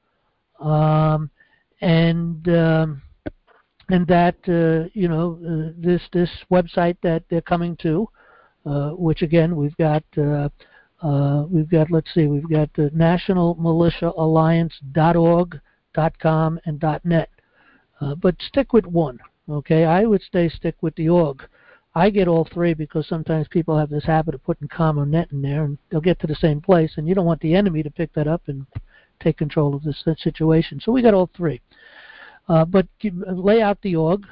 um, and um, and that uh, you know uh, this this website that they're coming to, uh, which again we've got uh, uh, we've got let's see we've got uh, national militia alliance dot org, dot com, and .net, uh, but stick with one. Okay, I would stay stick with the org. I get all three because sometimes people have this habit of putting com or net in there, and they'll get to the same place, and you don't want the enemy to pick that up and take control of this situation. So we got all three. Uh, but lay out the org.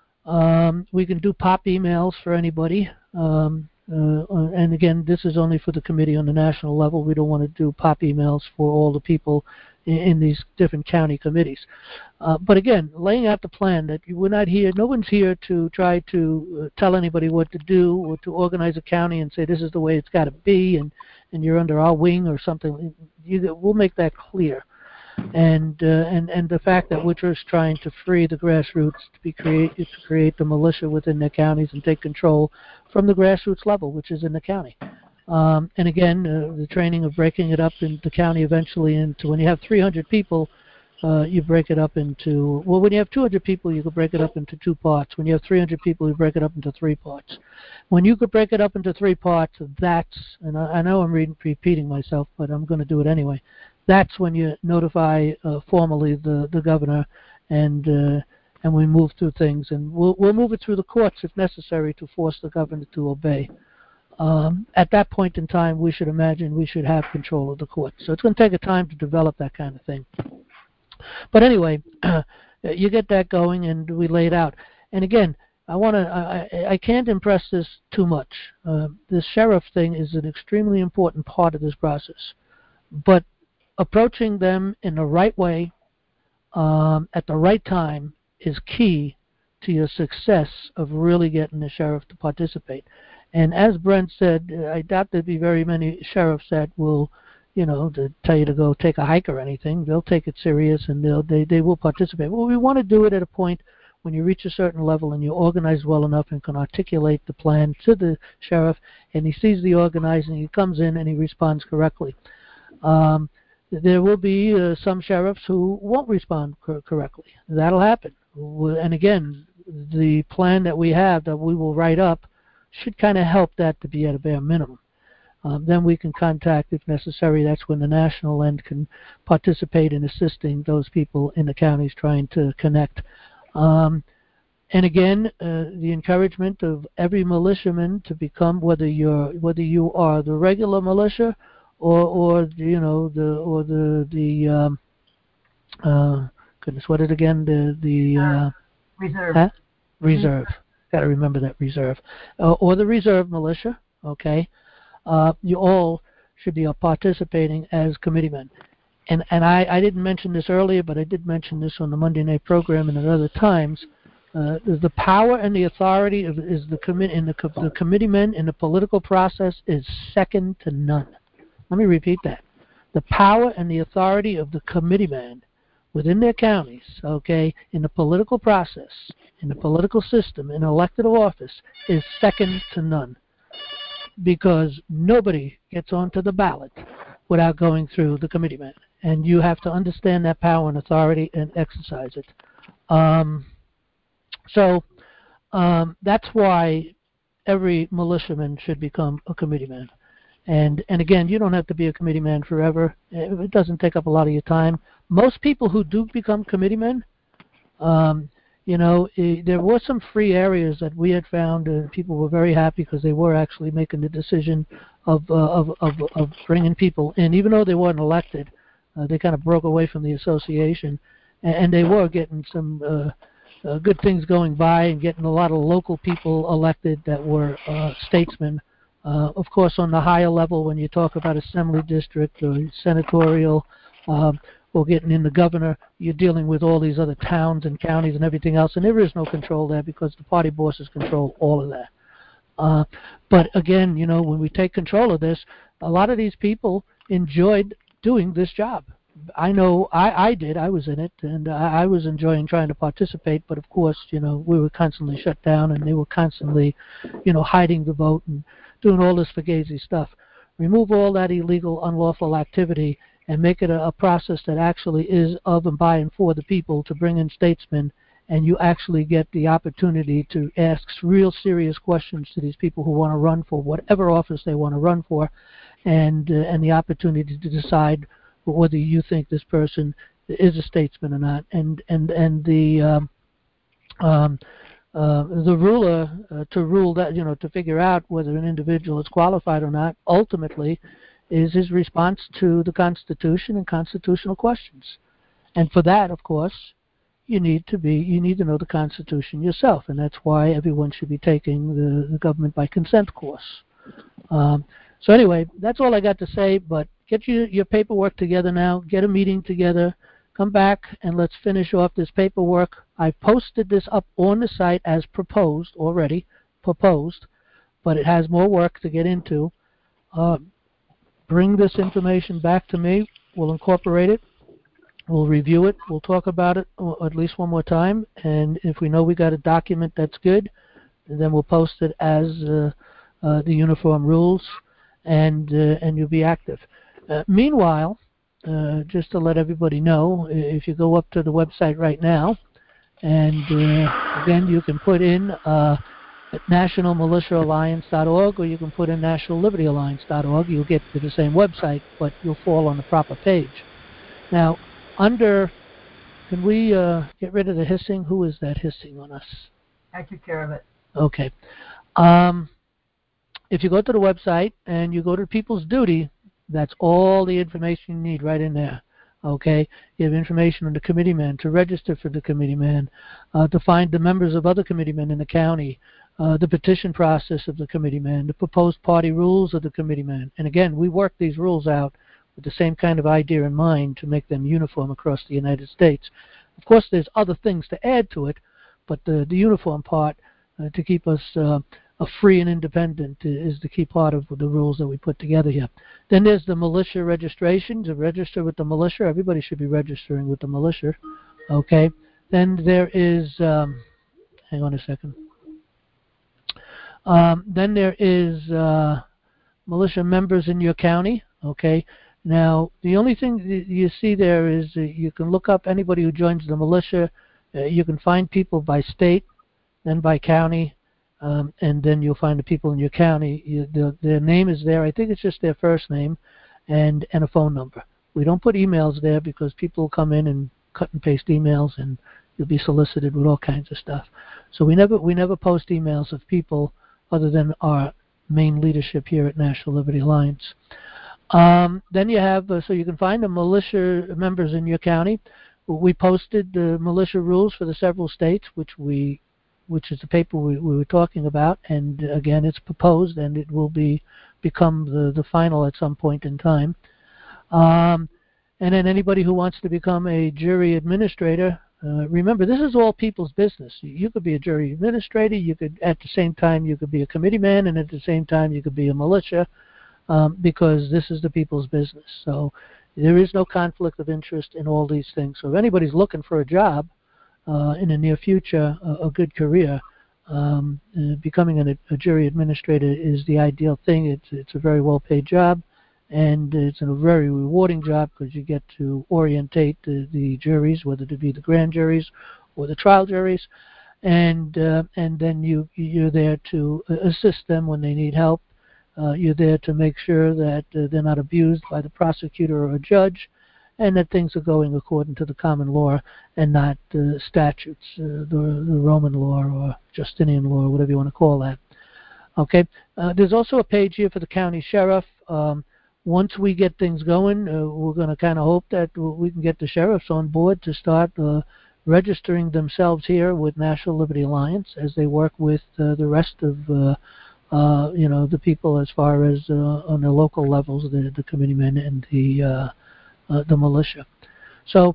Um, we can do pop emails for anybody. Um, uh, and again, this is only for the committee on the national level. We don't want to do pop emails for all the people in, in these different county committees. Uh, but again, laying out the plan that we're not here, no one's here to try to uh, tell anybody what to do or to organize a county and say this is the way it's got to be, and, and you're under our wing or something. You, we'll make that clear. And, uh, and and the fact that we're just trying to free the grassroots to be create to create the militia within their counties and take control from the grassroots level, which is in the county. Um, and again, uh, the training of breaking it up in the county eventually into, when you have three hundred people, uh, you break it up into, well, when you have two hundred people, you could break it up into two parts. When you have three hundred people, you break it up into three parts. When you could break it up into three parts, that's, and I, I know I'm reading, repeating myself, but I'm going to do it anyway. That's when you notify uh, formally the, the governor, and uh, and we move through things, and we'll we'll move it through the courts if necessary to force the governor to obey. Um, at that point in time, we should imagine we should have control of the courts. So it's going to take a time to develop that kind of thing. But anyway, you get that going, and we lay it out. And again, I want to I, I can't impress this too much. Uh, this sheriff thing is an extremely important part of this process, but approaching them in the right way, um, at the right time, is key to your success of really getting the sheriff to participate. And as Brent said, I doubt there'd be very many sheriffs that will, you know, to tell you to go take a hike or anything. They'll take it serious, and they'll, they they will participate. Well, we want to do it at a point when you reach a certain level and you're organized well enough and can articulate the plan to the sheriff, and he sees the organizing, he comes in and he responds correctly. Um, There will be uh, some sheriffs who won't respond cor- correctly. That'll happen. And again, the plan that we have that we will write up should kind of help that to be at a bare minimum. Um, then we can contact, if necessary. That's when the national end can participate in assisting those people in the counties trying to connect. Um, and again, uh, the encouragement of every militiaman to become, whether you're whether you are the regular militia, or or you know the or the the um, uh, goodness, what is it again? The the uh, reserve. Huh? Reserve. Got to remember that reserve, uh, or the reserve militia. Okay, uh, you all should be participating as committeemen. And and I, I didn't mention this earlier, but I did mention this on the Monday night program and at other times. Uh, the power and the authority of is the commit in the the committeemen in the political process is second to none. Let me repeat that. The power and the authority of the committeeman within their counties, okay, in the political process, in the political system, in elected office, is second to none. Because nobody gets onto the ballot without going through the committeeman. And you have to understand that power and authority and exercise it. Um, so um, that's why every militiaman should become a committeeman. And and again, you don't have to be a committee man forever. It doesn't take up a lot of your time. Most people who do become committeemen, um, you know, eh, there were some free areas that we had found, and people were very happy because they were actually making the decision of uh, of, of of bringing people in, even though they weren't elected. Uh, they kind of broke away from the association, and, and they were getting some uh, uh, good things going by and getting a lot of local people elected that were uh, statesmen. Uh, of course, on the higher level, when you talk about assembly district or senatorial, um, or getting in the governor, you're dealing with all these other towns and counties and everything else, and there is no control there because the party bosses control all of that. Uh, but again, you know, when we take control of this, a lot of these people enjoyed doing this job. I know I, I did. I was in it, and I, I was enjoying trying to participate. But of course, you know, we were constantly shut down, and they were constantly, you know, hiding the vote and doing all this fugazi stuff. Remove all that illegal, unlawful activity, and make it a, a process that actually is of and by and for the people to bring in statesmen, and you actually get the opportunity to ask real serious questions to these people who want to run for whatever office they want to run for, and uh, and the opportunity to decide whether you think this person is a statesman or not, and and and the um, um, uh, the ruler uh, to rule that, you know, to figure out whether an individual is qualified or not, ultimately, is his response to the Constitution and constitutional questions. And for that, of course, you need to be you need to know the Constitution yourself, and that's why everyone should be taking the, the government by consent course. Um, so anyway, that's all I got to say, but get your, your paperwork together now, get a meeting together, come back, and let's finish off this paperwork. I've posted this up on the site as proposed already, proposed, but it has more work to get into. Uh, bring this information back to me. We'll incorporate it. We'll review it. We'll talk about it at least one more time, and if we know we got a document that's good, then we'll post it as uh, uh, the uniform rules, and uh, and you'll be active. Uh, meanwhile, uh, just to let everybody know, if you go up to the website right now, and uh, again, you can put in uh, national militia alliance dot org, or you can put in national liberty alliance dot org. You'll get to the same website, but you'll fall on the proper page. Now, under, can we uh, get rid of the hissing? Who is that hissing on us? I took care of it. Okay. Um, if you go to the website and you go to People's Duty, that's all the information you need right in there. Okay, you have information on the committeeman, to register for the committeeman, uh, to find the members of other committeemen in the county, uh, the petition process of the committeeman, the proposed party rules of the committeeman. And again, we work these rules out with the same kind of idea in mind to make them uniform across the United States. Of course, there's other things to add to it, but the, the uniform part, uh, to keep us uh, a free and independent, is the key part of the rules that we put together here. Then there's the militia registration, to register with the militia. Everybody should be registering with the militia. Okay. Then there is, um, hang on a second. Um, then there is uh, militia members in your county. Okay. Now, the only thing that you see there is uh, you can look up anybody who joins the militia. Uh, you can find people by state, then by county, um, and then you'll find the people in your county. You, the, their name is there. I think it's just their first name and, and a phone number. We don't put emails there because people will come in and cut and paste emails, and you'll be solicited with all kinds of stuff. So we never we never post emails of people other than our main leadership here at National Liberty Alliance. Um, then you have, uh, so you can find the militia members in your county. We posted the militia rules for the several states, which we, which is the paper we, we were talking about, and again, it's proposed, and it will be become the, the final at some point in time. Um, and then anybody who wants to become a jury administrator, uh, remember, this is all people's business. You could be a jury administrator, you could, at the same time, you could be a committeeman, and at the same time, you could be a militia. Um, because this is the people's business. So there is no conflict of interest in all these things. So if anybody's looking for a job uh, in the near future, a, a good career, um, uh, becoming an, a jury administrator is the ideal thing. It's, it's a very well-paid job, and it's a very rewarding job because you get to orientate the, the juries, whether it be the grand juries or the trial juries, and uh, and then you, you're there to assist them when they need help. Uh, you're there to make sure that uh, they're not abused by the prosecutor or a judge, and that things are going according to the common law and not uh, statutes, uh, the, the Roman law or Justinian law, or whatever you want to call that. Okay. Uh, there's also a page here for the county sheriff. Um, once we get things going, uh, we're going to kind of hope that we can get the sheriffs on board to start uh, registering themselves here with National Liberty Alliance as they work with uh, the rest of uh, Uh, you know, the people as far as uh, on the local levels, the, the committeemen and the uh, uh, the militia. So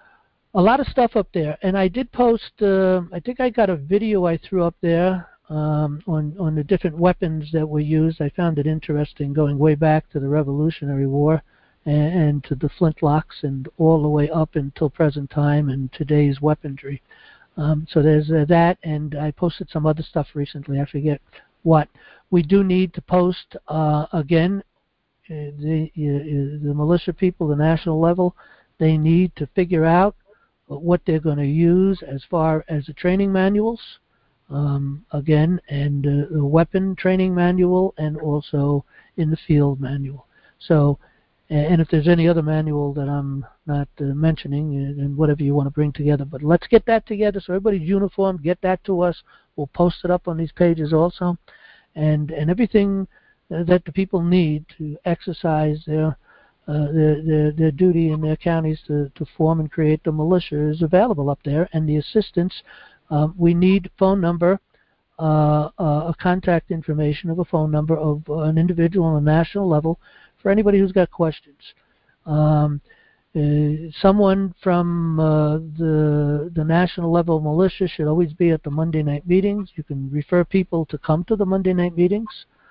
a lot of stuff up there. And I did post, uh, I think I got a video I threw up there um, on, on the different weapons that were used. I found it interesting going way back to the Revolutionary War. and, and to the flintlocks and all the way up until present time and today's weaponry. Um, so there's uh, that, and I posted some other stuff recently. I forget what. We do need to post, uh, again, uh, the, uh, the militia people, the national level, they need to figure out what they're going to use as far as the training manuals, um, again, and uh, the weapon training manual, and also in the field manual. So, and if there's any other manual that I'm not uh, mentioning, and whatever you want to bring together. But let's get that together so everybody's uniform. Get that to us. We'll post it up on these pages also. And and everything uh, that the people need to exercise their, uh, their, their, their duty in their counties to, to form and create the militia is available up there. And the assistance, uh, we need phone number, uh, uh, a contact information of a phone number of uh, an individual on a national level for anybody who's got questions. Um, uh, someone from uh, the the national level militia should always be at the Monday night meetings. You can refer people to come to the Monday night meetings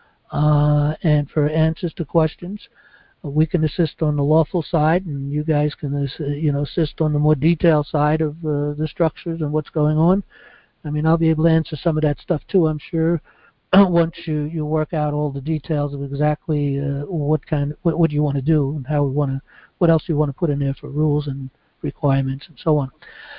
uh, and for answers to questions. Uh, we can assist on the lawful side, and you guys can uh, you know assist on the more detailed side of uh, the structures and what's going on. I mean, I'll be able to answer some of that stuff too, I'm sure. Once you, you work out all the details of exactly uh, what kind, what, what you want to do, and how we want to, what else you want to put in there for rules and requirements and so on.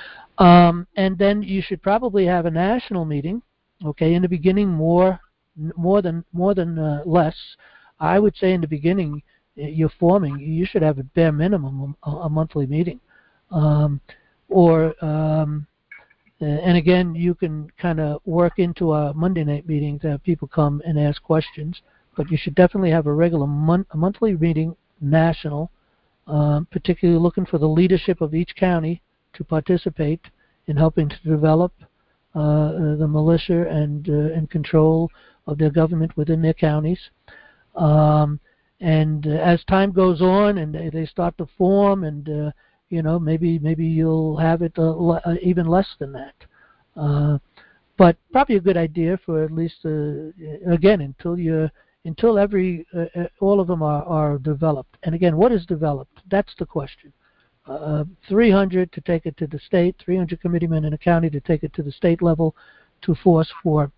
Um, and then you should probably have a national meeting. Okay, in the beginning, more, more than more than uh, less. I would say in the beginning, you're forming. You should have a bare minimum a, a monthly meeting, um, or. Um, Uh, and again, you can kind of work into a Monday night meeting to have people come and ask questions. But you should definitely have a regular mon- a monthly meeting, national, um, particularly looking for the leadership of each county to participate in helping to develop uh, the militia and uh, and control of their government within their counties. Um, and uh, as time goes on and they, they start to form and uh, you know, maybe maybe you'll have it uh, le- uh, even less than that. Uh, but probably a good idea for at least, uh, again, until you until every uh, all of them are, are developed. And again, what is developed? That's the question. Uh, three hundred to take it to the state, three hundred committeemen in a county to take it to the state level, to force for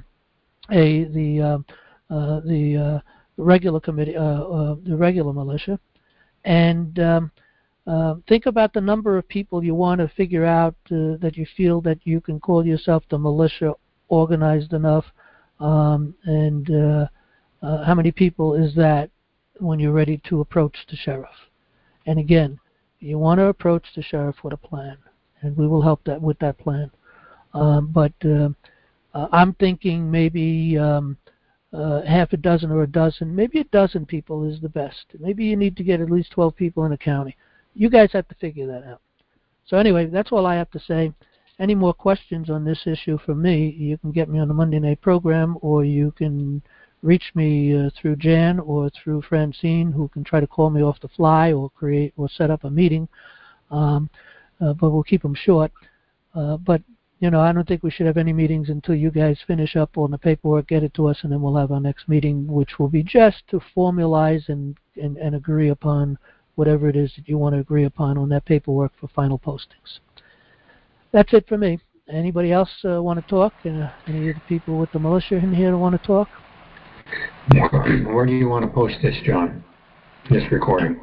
a the uh, uh, the uh, regular committee, uh, uh, the regular militia, and um, Uh, think about the number of people you want to figure out uh, that you feel that you can call yourself the militia organized enough, um, and uh, uh, how many people is that when you're ready to approach the sheriff. And again, you want to approach the sheriff with a plan, and we will help that with that plan. Um, but uh, uh, I'm thinking maybe um, uh, half a dozen or a dozen, maybe a dozen people is the best. Maybe you need to get at least twelve people in a county. You guys have to figure that out. So anyway, that's all I have to say. Any more questions on this issue from me, you can get me on the Monday night program, or you can reach me uh, through Jan or through Francine, who can try to call me off the fly or create or set up a meeting. Um, uh, but we'll keep them short. Uh, but, you know, I don't think we should have any meetings until you guys finish up on the paperwork, get it to us, and then we'll have our next meeting, which will be just to formalize and, and, and agree upon whatever it is that you want to agree upon on that paperwork for final postings. That's it for me. Anybody else uh, want to talk? Uh, any of the people with the militia in here want to talk? Where do you want to post this, John? This recording?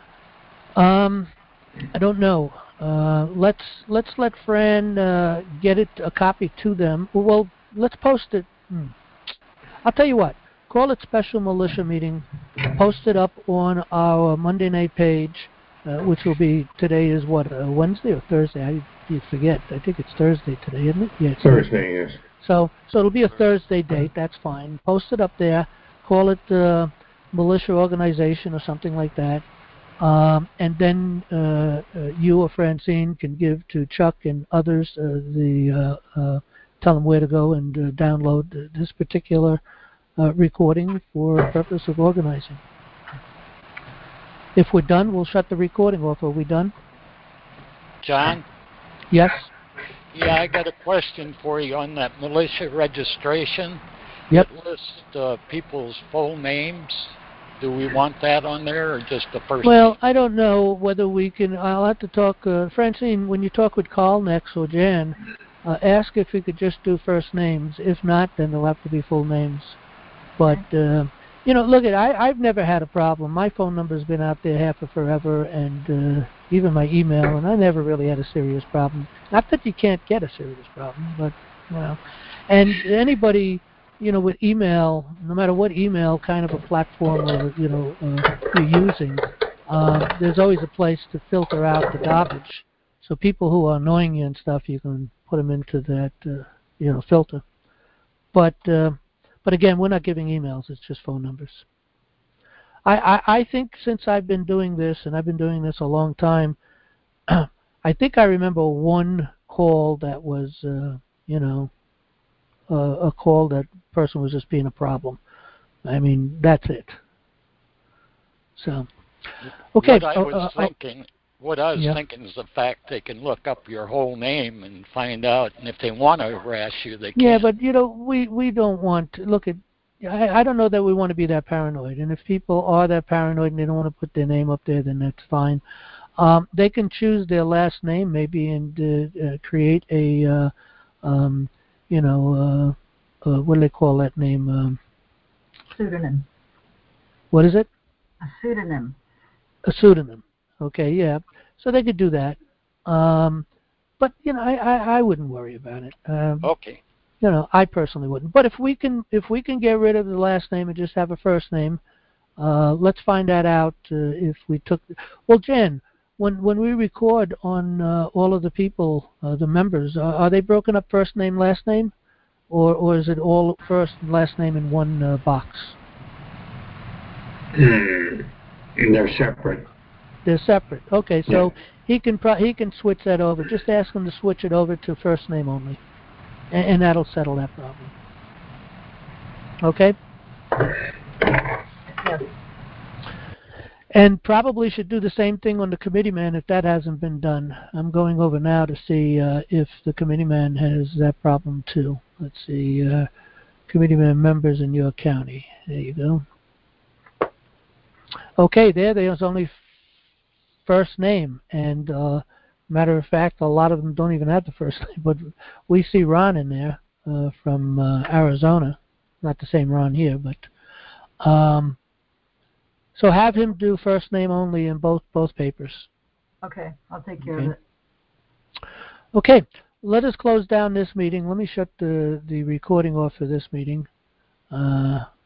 Um, I don't know. Uh, let's let's let Fran uh, get it a copy to them. Well, let's post it. Hmm. I'll tell you what. Call it special militia meeting. Post it up on our Monday night page, uh, which will be today is what uh, Wednesday or Thursday? I you forget. I think it's Thursday today, isn't it? Yeah, it's Thursday, yes. So so it'll be a Thursday date. That's fine. Post it up there. Call it uh, militia organization or something like that. Um, and then uh, uh, you or Francine can give to Chuck and others uh, the uh, uh, tell them where to go and uh, download this particular uh, recording for the purpose of organizing. If we're done, we'll shut the recording off. Are we done? John? Yes? Yeah, I got a question for you on that militia registration. Yep. It lists uh, people's full names. Do we want that on there or just the first Well, name? I don't know whether we can. I'll have to talk, uh, Francine. When you talk with Carl next or Jan, uh, ask if we could just do first names. If not, then they'll have to be full names. But uh, you know, look at I. I've never had a problem. My phone number's been out there half of forever, and uh, even my email, and I never really had a serious problem. Not that you can't get a serious problem, but you know, and anybody. You know, with email, no matter what email kind of a platform or, you know, uh, you're using, uh, there's always a place to filter out the garbage. So people who are annoying you and stuff, you can put them into that, uh, you know, filter. But, uh, but again, we're not giving emails. It's just phone numbers. I, I, I think since I've been doing this, and I've been doing this a long time, I think I remember one call that was, uh, you know, Uh, a call that person was just being a problem. I mean, that's it. So, okay. What I uh, was uh, thinking, what I was yeah. thinking is the fact they can look up your whole name and find out, and if they want to harass you, they can. Yeah, but you know, we we don't want to look at. I, I don't know that we want to be that paranoid. And if people are that paranoid and they don't want to put their name up there, then that's fine. Um, they can choose their last name maybe and uh, uh, create a. Uh, um, you know, uh, uh, what do they call that name? Um, Pseudonym. what is it? A pseudonym. A pseudonym. Okay, yeah. So they could do that. Um, but, you know, I, I, I wouldn't worry about it. Um, Okay. You know, I personally wouldn't. But if we can if we can get rid of the last name and just have a first name, uh, let's find that out uh, if we took... Well, Jen, when when we record on uh, all of the people, uh, the members, uh, are they broken up first name, last name? Or or is it all first and last name in one uh, box? Mm, they're separate. They're separate. Okay, so Yeah. he can pro- he can switch that over. Just ask him to switch it over to first name only, and, and that'll settle that problem. Okay. Yes. And probably should do the same thing on the committee man if that hasn't been done. I'm going over now to see uh, if the committee man has that problem too. Let's see, uh, committee man members in your county. There you go. Okay, there there's only first name, and uh, matter of fact, a lot of them don't even have the first name. But we see Ron in there uh, from uh, Arizona. Not the same Ron here, but. Um, So have him do first name only in both both papers. Okay, I'll take care Okay. of it. Okay, let us close down this meeting. Let me shut the, the recording off for this meeting. Uh,